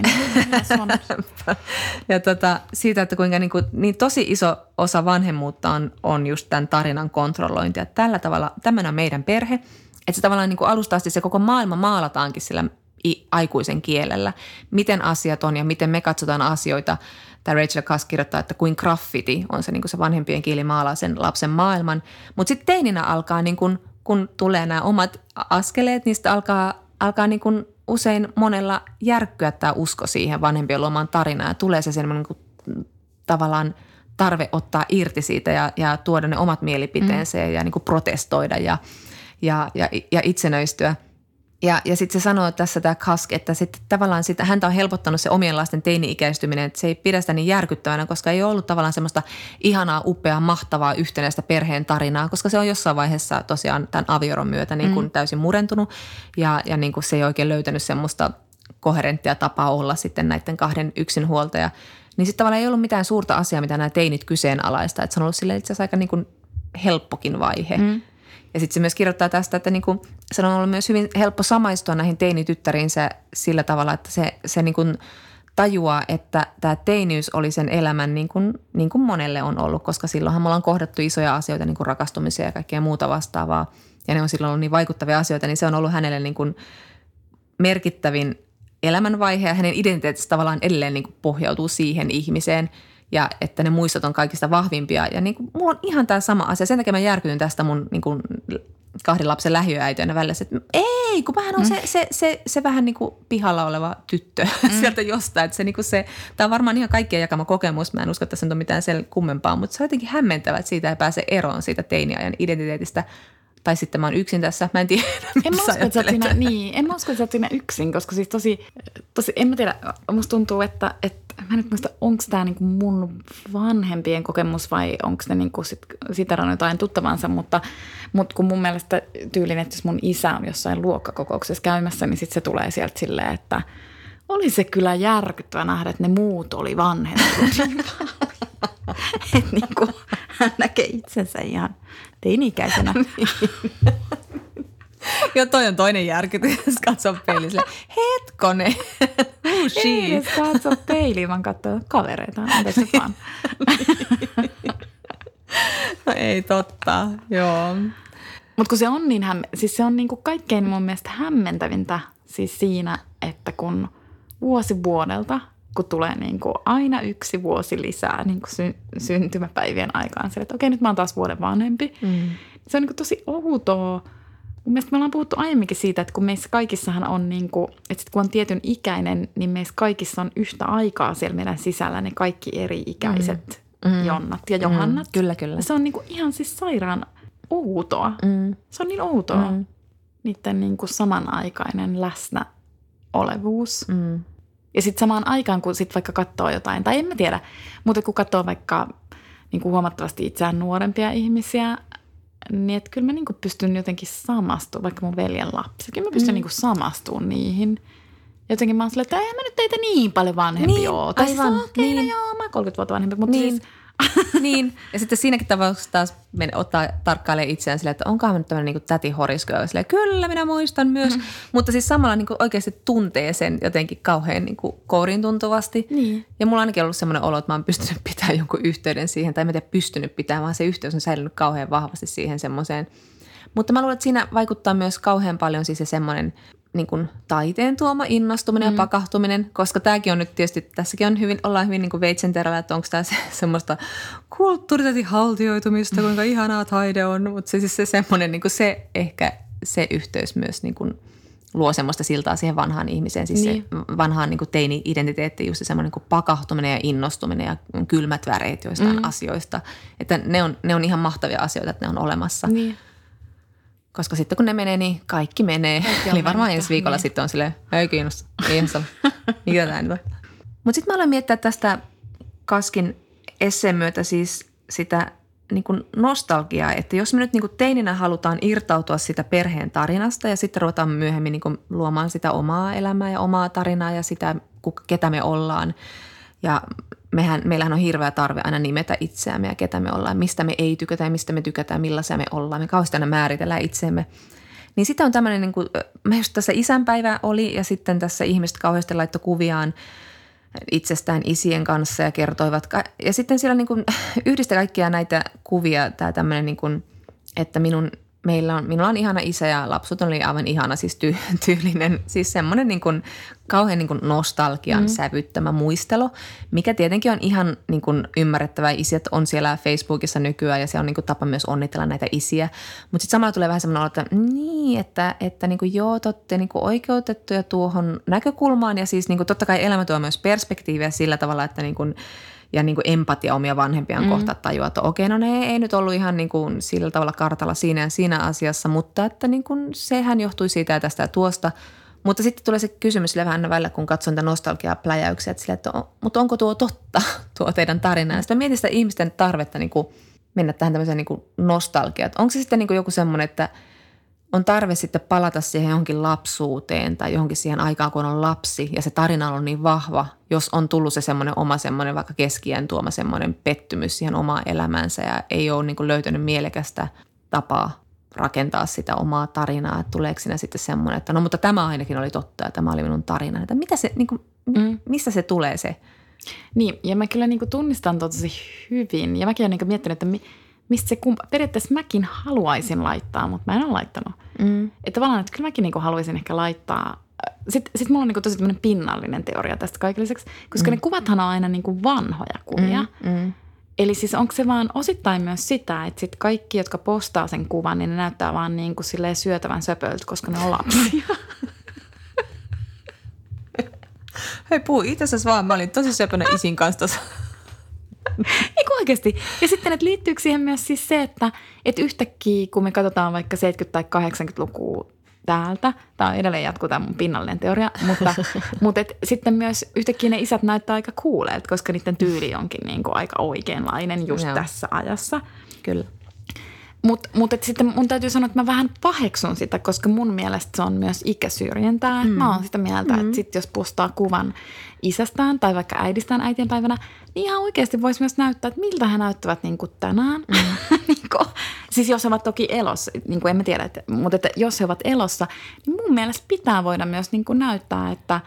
Tota, ja tota, siitä, että kuinka niin, kuin, niin tosi iso osa vanhemmuutta on, on just tämän tarinan kontrollointi. Ja tällä tavalla, tämmöinen on meidän perhe, että se tavallaan niin kuin alusta asti se koko maailma maalataankin sillä aikuisen kielellä. Miten asiat on ja miten me katsotaan asioita. Tämä Rachel Kask kirjoittaa, että kuin graffiti on se, niin kuin se vanhempien kieli maalaa sen lapsen maailman. Mutta sitten teininä alkaa, niin kun, kun tulee nämä omat askeleet, niistä alkaa, alkaa niin kun usein monella järkkyä tämä usko siihen vanhempien luomaan tarinaan. Ja tulee se semmoinen niin tavallaan tarve ottaa irti siitä ja, ja tuoda ne omat mielipiteensä mm. ja niin kuin protestoida ja, ja, ja, ja itsenöistyä. Ja, ja sitten se sanoo tässä tämä Kask, että sitten tavallaan sitä, häntä on helpottanut se omien lasten teini-ikäistyminen, että se ei pidä sitä niin järkyttävänä, koska ei ole ollut tavallaan semmoista ihanaa, upeaa, mahtavaa yhtenäistä perheen tarinaa, koska se on jossain vaiheessa tosiaan tämän avioron myötä niin kuin mm. täysin murentunut ja, ja niin kuin se ei oikein löytänyt semmoista koherenttia tapaa olla sitten näiden kahden yksinhuoltaja. Niin sitten tavallaan ei ollut mitään suurta asiaa, mitä nämä teinit kyseenalaista, että se on ollut silleen itse asiassa aika niin kuin helppokin vaihe. Mm. Ja sitten se myös kirjoittaa tästä, että niinku, se on ollut myös hyvin helppo samaistua näihin teinityttäriinsä sillä tavalla, että se, se niinku tajuaa, että tämä teiniys oli sen elämän niin kuin, niin kuin monelle on ollut, koska silloinhan me ollaan kohdattu isoja asioita, niin kuin rakastumisia ja kaikkea muuta vastaavaa. Ja ne on silloin ollut niin vaikuttavia asioita, niin se on ollut hänelle niin kuin merkittävin elämänvaihe ja hänen identiteetistä tavallaan edelleen niin kuin pohjautuu siihen ihmiseen. Ja että ne muistot on kaikista vahvimpia. Ja niin kuin, mulla on ihan tämä sama asia. Sen takia mä järkytyn tästä mun niin kuin kahden lapsen lähiöäityönä välillä, että ei, kun mähän on mm. se, se, se, se vähän niin kuin pihalla oleva tyttö mm. sieltä jostain. Että se, niin kuin se, tämä on varmaan ihan kaikkien jakama kokemus. Mä en usko, että tässä on mitään sen kummempaa, mutta se on jotenkin hämmentävää, että siitä ei pääse eroon siitä teiniajan identiteetistä. Tai sitten mä oon yksin tässä, mä en tiedä, mitä en mä usko, että siinä, niin, en mä usko, että sä oot siinä yksin, koska siis tosi, tosi en mä tiedä, musta tuntuu, että, että mä en nyt muista, onko tämä niinku mun vanhempien kokemus vai onko ne niinku sit, siterannut jotain tuttavansa, mutta, mutta kun mun mielestä tyylin, että jos mun isä on jossain luokkakokouksessa käymässä, niin sitten se tulee sieltä silleen, että oli se kyllä järkyttävä nähdä, että ne muut oli vanhemmat. Että niinku hän näkee itsensä ihan teini-ikäisenä. Joo, toi on toinen järkytys, jos katsoo peiliin silleen, hetkone, who she? Ei edes katso peiliin, vaan katsoo kavereita. Anteeksi vaan. No ei totta, joo. Mutta kun se on niin, hämm- siis se on niinku kaikkein mun mielestä hämmentävintä siis siinä, että kun vuosi vuodelta, kun tulee niinku aina yksi vuosi lisää niinku sy- syntymäpäivien aikaan. Sille, että okei, nyt mä oon taas vuoden vanhempi. Mm. Se on niinku tosi outoa. Mun mielestä me ollaan puhuttu aiemminkin siitä, että kun meissä kaikissahan on niinku, että sit kun on tietyn ikäinen, niin meissä kaikissa on yhtä aikaa siellä meidän sisällä ne kaikki eri ikäiset mm. Jonnat ja Johannat. Mm. Kyllä, kyllä. Ja se on niinku ihan siis sairaan outoa. Mm. Se on niin outoa. Mm. Niiden niinku samanaikainen läsnäolevuus. Mm. Ja sitten samaan aikaan, kun sit vaikka katsoo jotain, tai en mä tiedä, mutta kun katsoo vaikka niin kuin huomattavasti itseään nuorempia ihmisiä, niin että kyllä mä niin kuin pystyn jotenkin samastumaan, vaikka mun veljen lapsi. Kyllä mä pystyn mm. niin kuin samastumaan niihin. Jotenkin mä oon silleen, että eihän mä nyt teitä niin paljon vanhempi niin, ole. Tai aivan. Siis, okei, okay, niin. No joo, mä oon kolmekymmentä vuotta vanhempi, mutta niin. Siis niin, ja sitten siinäkin tapauksessa taas ottaa tarkkailee itseään silleen, että onkohan nyt tämmöinen niin täti horisko, ja silleen, kyllä minä muistan myös, mm-hmm. mutta siis samalla niin kuin oikeasti tuntee sen jotenkin kauhean niin kuin kouriin tuntuvasti. Niin. Ja mulla on ainakin ollut semmoinen olo, että mä oon pystynyt pitämään jonkun yhteyden siihen, tai en tiedä pystynyt pitämään, vaan se yhteys on säilynyt kauhean vahvasti siihen semmoiseen. Mutta mä luulen, että siinä vaikuttaa myös kauhean paljon siis se semmoinen niin kuin taiteen tuoma innostuminen mm. ja pakahtuminen, koska tämäkin on nyt tietysti, tässäkin on hyvin, ollaan hyvin niin kuin veitsenterällä, että onko tämä se, semmoista kulttuuritatin haltioitumista, kuinka ihanaa taide on, mutta se, siis se semmoinen, niin kuin se ehkä se yhteys myös niin kuin luo semmoista siltaa siihen vanhaan ihmiseen, siis niin. Se vanhaan niin kuin teini-identiteetti, just se semmoinen niin kuin pakahtuminen ja innostuminen ja kylmät väreet joistain mm. asioista, että ne on, ne on ihan mahtavia asioita, että ne on olemassa. Niin. Koska sitten kun ne menee, niin kaikki menee. Kaikki Eli varmaan ensi viikolla niin. Sitten on silleen, ei kiinnosta, ei mikä tämä nyt on. Mutta sitten mä aloin miettiä tästä Kaskin esseen myötä siis sitä niin kuin nostalgiaa, että jos me nyt niin kuin teininä halutaan irtautua sitä perheen tarinasta ja sitten ruvetaan myöhemmin niin kuin luomaan sitä omaa elämää ja omaa tarinaa ja sitä, ketä me ollaan. Ja mehän, meillähän on hirveä tarve aina nimetä itseämme ja ketä me ollaan, mistä me ei tykätä ja mistä me tykätään, millaisia me ollaan. Me kauheasti aina määritellään itseemme. Niin sitä on tämmöinen, niin kuin, mä just tässä isänpäivä oli ja sitten tässä ihmiset kauheasti laittoi kuviaan itsestään isien kanssa ja kertoivat. Ja sitten siellä niin kuin yhdistä kaikkia näitä kuvia tämä tämmöinen, niin kuin, että minun, meillä on, minulla on ihana isä ja lapsut oli aivan ihana, siis ty, tyylinen, siis semmoinen niin kuin kauhean niin kuin nostalgian mm. sävyttämä muistelu, mikä tietenkin on ihan niin kuin ymmärrettävää. Isät on siellä Facebookissa nykyään ja se on niin kuin tapa myös onnitella näitä isiä. Mutta sitten samalla tulee vähän semmoinen olo, että niin, että, että niin kuin joo, te olette niin kuin oikeutettuja tuohon näkökulmaan ja siis niin kuin totta kai elämä tuo myös perspektiiviä sillä tavalla, että niin kuin ja niin kuin empatia omia vanhempiaan mm. kohtaan tajua, että okei, no ne ei nyt ollut ihan niin kuin sillä tavalla kartalla siinä ja siinä asiassa, mutta että niin kuin sehän johtui siitä ja tästä ja tuosta. Mutta sitten tulee se kysymys sille vähän välillä, kun katson niitä nostalgiapläjäyksiä, että, sille, että on, mutta onko tuo totta, tuo teidän tarina? Ja sitten mietin sitä ihmisten tarvetta niin kuin mennä tähän tämmöiseen niin kuin nostalgiaan. Onko se sitten niin kuin joku semmoinen, että on tarve sitten palata siihen johonkin lapsuuteen tai johonkin siihen aikaan, kun on lapsi ja se tarina on niin vahva, jos on tullut se semmoinen oma semmoinen vaikka keskiään tuoma semmoinen pettymys siihen omaan elämänsä ja ei ole niin kuin löytänyt mielekästä tapaa rakentaa sitä omaa tarinaa. Että tuleeko siinä sitten semmoinen, että no mutta tämä ainakin oli totta ja tämä oli minun tarina. Että mitä se, niin kuin, mm. mistä se tulee se? Niin ja mä kyllä niin kuin tunnistan tosi hyvin ja mäkin olen niin kuin miettinyt, että mi- mistä se kumpa, periaatteessa mäkin haluaisin laittaa, mutta mä en ole laittanut. Mm. Että tavallaan, että kyllä mäkin niinku haluaisin ehkä laittaa. Sitten sit mulla on niinku tosi tämmöinen pinnallinen teoria tästä kaikilliseksi, koska mm. ne kuvathan on aina niinku vanhoja kuvia. Mm. Mm. Eli siis onko se vaan osittain myös sitä, että sit kaikki, jotka postaa sen kuvan, niin ne näyttää vaan niin kuin silleen syötävän söpöltä, koska ne on lapsia. Hei puu, itse asiassa vaan mä olin tosi söpönä isin kanssa tuossa. Eiku oikeasti. Ja sitten, että liittyykö siihen myös siis se, että, että yhtäkkiä, kun me katsotaan vaikka seitsemänkymmentä- tai kahdeksankymmentälukua täältä, tämä on edelleen jatkuu tämä mun pinnallinen teoria, mutta, mutta et sitten myös yhtäkkiä ne isät näyttää aika kuuleilta, koska niiden tyyli onkin niin kuin aika oikeanlainen just Joo. tässä ajassa. Kyllä. Mutta mut sitten mun täytyy sanoa, että mä vähän paheksun sitä, koska mun mielestä se on myös ikäsyrjintää. Mm. Mä oon sitä mieltä, mm. että sit jos postaa kuvan isästään tai vaikka äidistään äitienpäivänä, niin ihan oikeasti voisi myös näyttää, että miltä he näyttävät niin kuin tänään. Mm. niin kuin, siis jos he ovat toki elossa, niin kuin emme tiedä, että, mutta että jos he ovat elossa, niin mun mielestä pitää voida myös niin kuin näyttää, että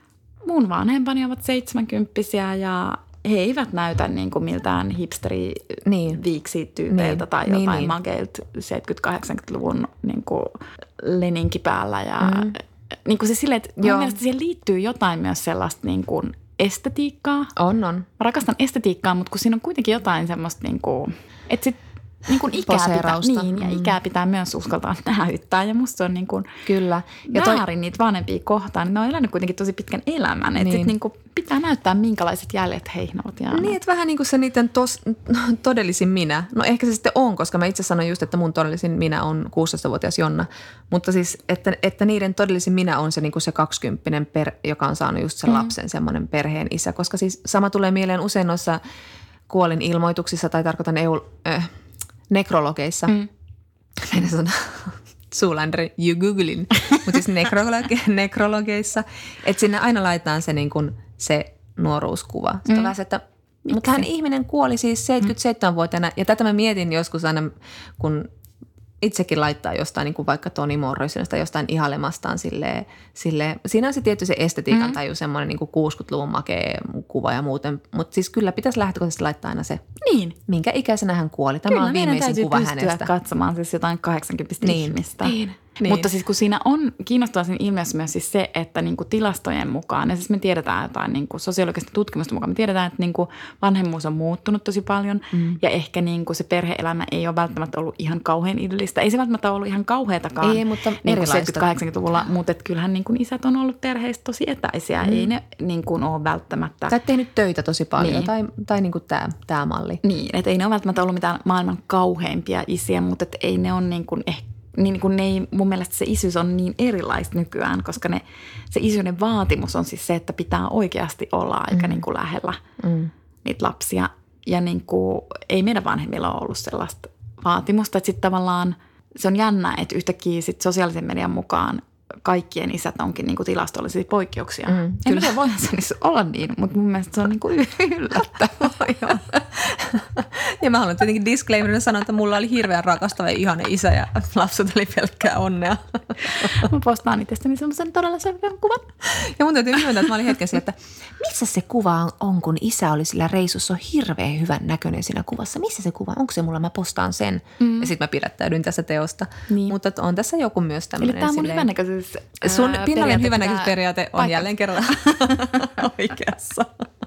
mun vanhempani ovat seitsemänkymppisiä ja he eivät näytä niin kuin miltään hipsteri niin. viiksityypeiltä niin. tai jotain niin, niin. mageilta seitsemänkymmentä-kahdeksankymmentäluvun niin kuin leninki päällä. Ja, mm. niin kuin se silleen, että mun mielestä siihen liittyy jotain myös sellaista niin kuin estetiikkaa. On, on. Mä rakastan estetiikkaa, mutta kun siinä on kuitenkin jotain semmoista, niin kuin, että sit niin kuin ikää pitää, niin, ja ikää pitää myös uskaltaa näyttää. Ja musta se on niin kuin Kyllä. Ja väärin toi... niitä vanhempia kohtaan. Niin ne on elänyt kuitenkin tosi pitkän elämän. Että niin. sit niin kuin pitää näyttää, minkälaiset jäljet heihin ovat jääneet. Niin, että vähän niin kuin se niiden tos, todellisin minä. No ehkä se sitten on, koska mä itse sanoin just, että mun todellisin minä on kuusitoistavuotias Jonna. Mutta siis, että, että niiden todellisin minä on se, niin kuin se kaksikymppinen, per, joka on saanut just sen mm. lapsen, semmoinen perheen isä. Koska siis sama tulee mieleen usein noissa kuolinilmoituksissa tai tarkoitan E U... Äh, nekrologeissa. Mm. Meidän sana Zoolander, you googlin. Mutta siis nekrologe, nekrologeissa. Että sinne aina laitetaan se, niin kun, se nuoruuskuva. Sitten mm. on vähän, että, mutta hän ihminen kuoli siis seitsemänkymmentäseitsemänvuotiaana. Ja tätä mä mietin joskus aina, kun itsekin laittaa jostain niin kuin vaikka Toni Morrisonista jostain ihailemastaan silleen, silleen. Siinä on se tietty se estetiikan mm. taju, semmoinen niin kuin kuusikymmentäluvun makea kuva ja muuten. Mutta siis kyllä pitäisi lähtökohtaisesti laittaa aina se, niin. minkä ikäisenä hän kuoli. Tämä kyllä, on viimeisin kuva hänestä. Kyllä meidän täytyy pystyä katsomaan siis jotain kahdeksankymmentä niin. ihmistä. Niin. Niin. Mutta siis kun siinä on kiinnostavaa siinä ilmiössä myös siis se, että niinku tilastojen mukaan, ja siis me tiedetään jotain niinku sosiologista tutkimusta mukaan, me tiedetään, että niinku vanhemmuus on muuttunut tosi paljon mm. ja ehkä niinku se perhe-elämä ei ole välttämättä ollut ihan kauhean idyllistä. Ei se välttämättä ollut ihan kauheatakaan ei, mutta niinku seitsemänkymmentä-kahdeksankymmentäluvulla, mutta et kyllähän niinku isät on ollut perheistä tosi etäisiä. Mm. Ei ne niinku ole välttämättä. Tai tehnyt töitä tosi paljon niin. tai, tai niinku tämä tää malli. Niin, että ei ne ole välttämättä ollut mitään maailman kauheimpia isiä, mutta et ei ne ole niinku ehkä. Niin kuin ne ei, mun mielestä se isyys on niin erilaista nykyään, koska ne, se isyyden vaatimus on siis se, että pitää oikeasti olla aika mm. niin kuin lähellä mm. niitä lapsia. Ja niin kuin, ei meidän vanhemmilla ole ollut sellaista vaatimusta, että sitten tavallaan se on jännä, että yhtäkkiä sit sosiaalisen median mukaan kaikkien isät onkin niin kuin tilastollisia poikkeuksia. Mm, en kyllä. tiedä, voihan se niissä olla niin, mutta mun mielestä se on niin kuin yllättävää. Ja mä haluan tietenkin disclaimerina sanoa, että mulla oli hirveän rakastava ja ihana isä ja lapset oli pelkkää onnea. Mä postaan itsestäni semmoisen todella selvän kuvan. Ja mun täytyy myöntää, että mä olin hetken sillä, että missä se kuva on, kun isä oli sillä reissussa, on hirveän hyvän näköinen siinä kuvassa. Missä se kuva? Onko se mulla? Mä postaan sen. Mm. Ja sitten mä pidättäydyin tässä teosta. Niin. Mutta on tässä joku myös tämmöinen. Eli tämä on mun hyvännäköisyys. Sun pinnallinen hyvännäköisyysperiaate on paikka. Jälleen kerran oikeassa.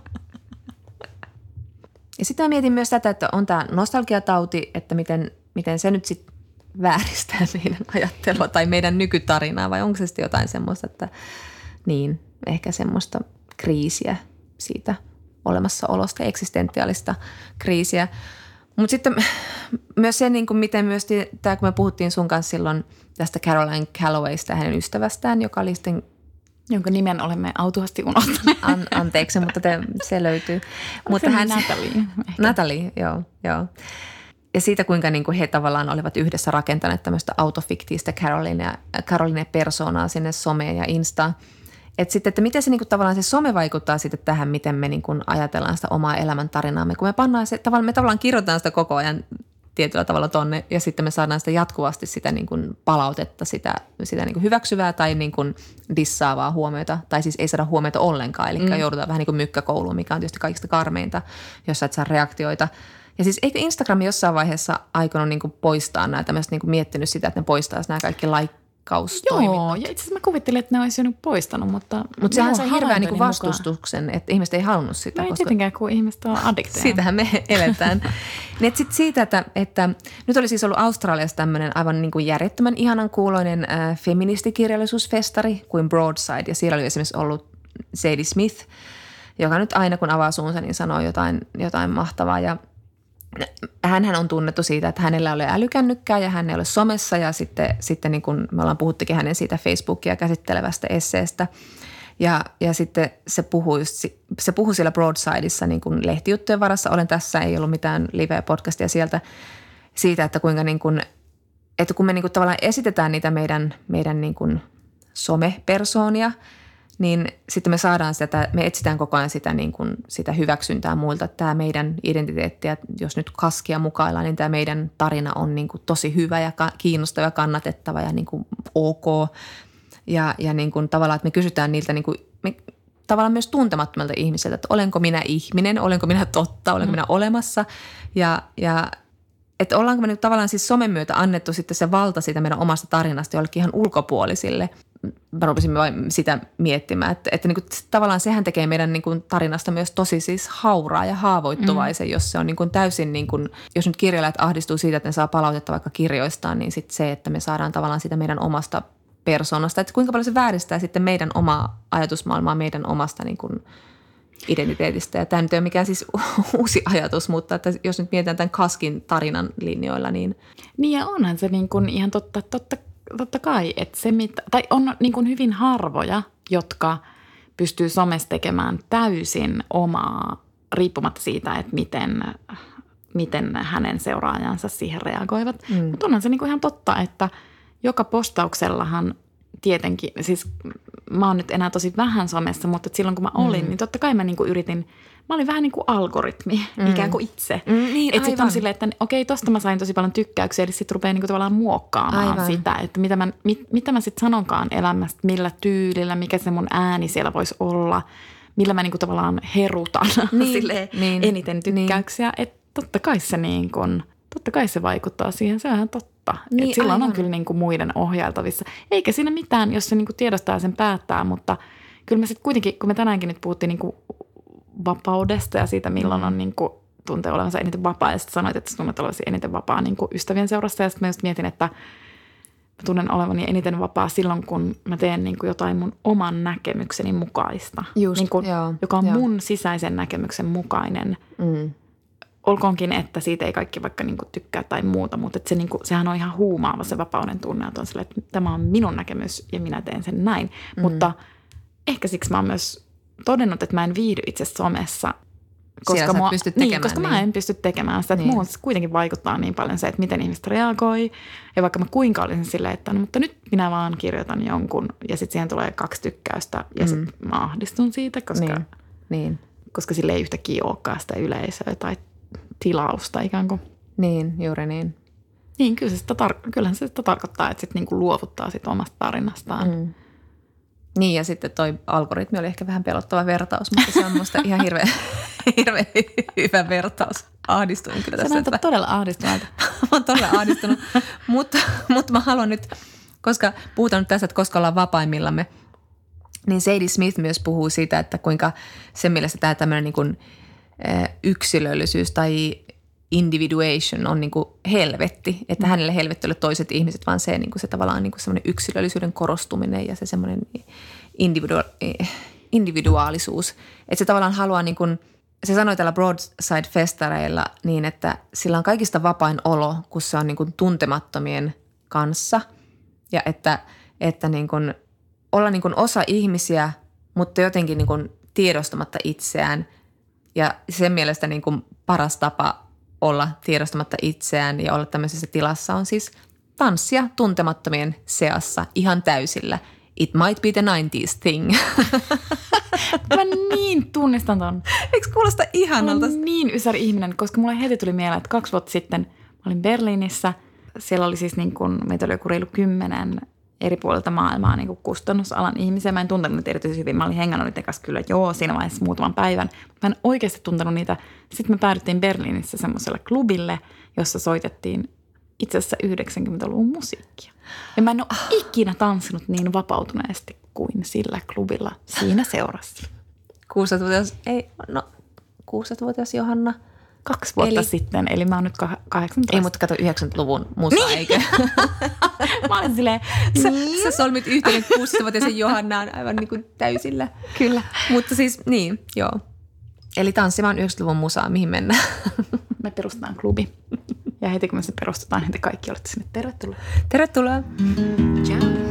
Ja sitten mä mietin myös tätä, että on tämä nostalgiatauti, että miten, miten se nyt sitten vääristää meidän ajattelua tai meidän nykytarinaa, vai onko se sitten jotain semmoista, että niin, ehkä semmoista kriisiä siitä olemassaolosta, eksistentiaalista kriisiä. Mutta sitten myös se, niin kuin miten myös tämä, kun me puhuttiin sun kanssa silloin tästä Caroline Callowaysta ja hänen ystävästään, joka oli sitten jonka nimen olemme autuasti unohtaneet. An, anteeksi, mutta te, se löytyy. Mutta hän, Natalie. Natalie, joo, joo. Ja siitä, kuinka niin kuin he tavallaan olivat yhdessä rakentaneet tämmöistä autofiktiistä Caroline, Caroline persoonaa sinne someen ja Instaan. Että sitten, että miten se niin kuin tavallaan se some vaikuttaa sitten tähän, miten me niin kuin ajatellaan sitä omaa elämäntarinaamme. Kun me pannaan se, tavallaan, me tavallaan kirjoitetaan sitä koko ajan tietyllä tavalla tonne ja sitten me saadaan sitä jatkuvasti sitä niin kuin palautetta, sitä, sitä niin kuin hyväksyvää tai niin kuin dissaavaa huomiota. Tai siis ei saada huomiota ollenkaan, eli mm. joudutaan vähän niin kuin mykkäkouluun, mikä on tietysti kaikista karmeinta, jos sä et saa reaktioita. Ja siis eikö Instagram jossain vaiheessa aikonut niin kuin poistaa nämä tämmöiset, niin kuin miettinyt sitä, että ne poistaisi nämä kaikki like, kaustoiminnot. Joo, ja itse asiassa mä kuvittelin, että ne olisi jo poistanut, mutta... Mutta sehän sai hirveän niin vastustuksen, mukaan. Että ihmiset ei halunnut sitä. No ei koska... tietenkään, kun ihmiset on addikteja. Siitähän me eletään. Niin sit siitä, että, että nyt oli siis ollut Australiassa tämmöinen aivan niin kuin järjettömän ihanan kuuloinen äh, feministikirjallisuusfestari kuin Broadside. Ja siellä oli esimerkiksi ollut Zadie Smith, joka nyt aina kun avaa suunsa, niin sanoo jotain, jotain mahtavaa. Ja hänhän on tunnettu siitä, että hänellä ei ole älykännykkää ja hän ei ole somessa ja sitten, sitten niin kuin me ollaan puhuttikin hänen siitä Facebookia käsittelevästä esseestä. Ja, ja sitten se puhui, just, se puhui siellä Broadsideissa niin kuin lehtijuttujen varassa. Olen tässä, ei ollut mitään live-podcastia sieltä siitä, että kuinka niin kuin, että kun me niin kuin tavallaan esitetään niitä meidän, meidän niin kuin somepersoonia, niin sitten me saadaan sitä, me etsitään koko ajan sitä, niin kuin, sitä hyväksyntää muilta. Tämä meidän identiteetti, ja jos nyt kaskia mukaillaan, niin tämä meidän tarina on niin kuin tosi hyvä ja kiinnostava ja kannatettava ja niin kuin ok. Ja, ja niin kuin tavallaan, että me kysytään niiltä niin kuin, me, tavallaan myös tuntemattomilta ihmisiltä, että olenko minä ihminen, olenko minä totta, olenko mm. minä olemassa. Ja, ja että ollaanko me nyt tavallaan siis somen myötä annettu sitten se valta siitä meidän omasta tarinasta jollekin ihan ulkopuolisille. Mä rupesin vain sitä miettimään, että, että niin kuin, tavallaan sehän tekee meidän niin kuin tarinasta myös tosi siis hauraa ja haavoittuvaisen, mm. jos se on niin kuin täysin, niin kuin, jos nyt kirjailijat ahdistuu siitä, että ne saa palautetta vaikka kirjoistaan, niin sitten se, että me saadaan tavallaan sitä meidän omasta persoonasta, että kuinka paljon se vääristää sitten meidän omaa ajatusmaailmaa, meidän omasta niin kuin identiteetistä. Ja tämä nyt ei ole mikään siis uusi ajatus, mutta että jos nyt mietitään tämän Kaskin tarinan linjoilla, niin... Niin ja onhan se niin kuin ihan totta, totta, totta kai, että se mitä... Tai on niin kuin hyvin harvoja, jotka pystyy somessa tekemään täysin omaa, riippumatta siitä, että miten, miten hänen seuraajansa siihen reagoivat. Mm. Mutta onhan se niin kuin ihan totta, että joka postauksellahan tietenkin, siis mä oon nyt enää tosi vähän somessa, mutta silloin kun mä olin, mm. niin totta kai mä niinku yritin, mä olin vähän niin kuin algoritmi, mm. ikään kuin itse. Mm, niin, että sitten on silleen, että okei, tosta mä sain tosi paljon tykkäyksiä, eli sitten rupeaa niinku tavallaan muokkaamaan aivan. sitä, että mitä mä, mit, mitä mä sitten sanonkaan elämästä, millä tyylillä, mikä se mun ääni siellä voisi olla, millä mä niinku tavallaan herutan niin, silleen niin, eniten tykkäyksiä. Niin. Että totta kai se niin kuin, totta kai se vaikuttaa siihen, se on ihan totta. Niin, että silloin aivan. on kyllä niin kuin muiden ohjailtavissa. Eikä siinä mitään, jos se niin kuin tiedostaa sen päättää, mutta kyllä me sitten kuitenkin, kun me tänäänkin nyt puhuttiin niin kuin vapaudesta ja siitä, milloin mm. on niin kuin tuntee olevansa eniten vapaa. Ja sitten sanoit, että sä tunnet olevasi eniten vapaa niin kuin ystävien seurassa. Ja sitten mä just mietin, että mä tunnen olevani eniten vapaa silloin, kun mä teen niin kuin jotain mun oman näkemykseni mukaista. Just, niin kuin, joo, joka on joo. mun sisäisen näkemyksen mukainen. Mm. Olkoonkin, että siitä ei kaikki vaikka niinku tykkää tai muuta, mutta se niinku, sehän on ihan huumaava se vapauden tunne, että on sille, että tämä on minun näkemys ja minä teen sen näin. Mm. Mutta ehkä siksi mä oon myös todennut, että mä en viihdy itse somessa, koska, mua, niin, koska niin. mä en pysty tekemään sitä. Että niin. Muun kuitenkin vaikuttaa niin paljon se, että miten ihmiset reagoi. Ja vaikka mä kuinka olisin silleen, että no, mutta nyt minä vaan kirjoitan jonkun ja sitten siihen tulee kaksi tykkäystä ja mm. sitten mä ahdistun siitä, koska, niin. Niin. koska sille ei yhtäkkiä olekaan sitä yleisöä tai tilausta ikään kuin. Niin, juuri niin. Niin, kyllä se sitä tar- kyllähän se sitä tarkoittaa, että sitten niinku luovuttaa sit omasta tarinastaan. Mm. Niin, ja sitten toi algoritmi oli ehkä vähän pelottava vertaus, mutta se on musta ihan hirveän hirveä hyvä vertaus. Ahdistuin kyllä tässä. Sä näytät todella ahdistuneelta. Mä oon todella ahdistunut, mutta, mutta mä haluan nyt, koska puhutaan nyt tässä, että koska ollaan vapaimmillamme, niin Zadie Smith myös puhuu siitä, että kuinka sen mielestä tämä tämmöinen niin kuin yksilöllisyys tai individuation on niin kuin helvetti, että hänelle helvetti ole toiset ihmiset, vaan se, niin kuin se tavallaan niin kuin semmoinen yksilöllisyyden korostuminen ja se semmoinen individua- individuaalisuus. Että se tavallaan haluaa, niin kuin, se sanoi täällä Broadside-festareilla niin, että sillä on kaikista vapain olo, kun se on niin kuin tuntemattomien kanssa ja että, että niin kuin olla niin kuin osa ihmisiä, mutta jotenkin niin kuin tiedostamatta itseään. Ja sen mielestä niin kuin paras tapa olla tiedostamatta itseään ja olla tämmöisessä tilassa on siis tanssia tuntemattomien seassa ihan täysillä. It might be the nineties thing. Mä niin tunnistan ton. Eikö kuulosta ihanalta? Mä olen niin ysäri ihminen, koska mulle heti tuli mieleen, että kaksi vuotta sitten mä olin Berliinissä. Siellä oli siis niin kuin, meitä oli joku reilu kymmenen eri puolilta maailmaa niin kuin kustannusalan ihmisiä. Mä en tuntenut niitä erityisesti hyvin. Mä olin hengannut niiden kanssa kyllä joo siinä vaiheessa muutaman päivän. Mä en oikeasti tuntenut niitä. Sitten me päädyttiin Berliinissä semmoiselle klubille, jossa soitettiin itse asiassa yhdeksänkymmentäluvun musiikkia. Ja mä en ole ah. ikinä tanssinut niin vapautuneesti kuin sillä klubilla siinä seurassa. kuusitoistavuotias, ei, no kuusitoistavuotias Johanna. Kaksi vuotta eli, sitten, eli mä oon nyt kahdeksantoista. Ei, mutta kato yhdeksänkymmentäluvun musa, niin. Eikö? Mä olen silleen, sä, sä solmit yhteyden kuusitoistavuotiaisen Johannaan aivan niin kuin täysillä. Kyllä. Mutta siis, niin, joo. Eli tanssimaan yhdeksänkymmentäluvun musaa, mihin mennään? Me perustetaan klubi. Ja heti kun me se perustetaan, niin te kaikki olette sinne tervetuloa. Tervetuloa. Ciao.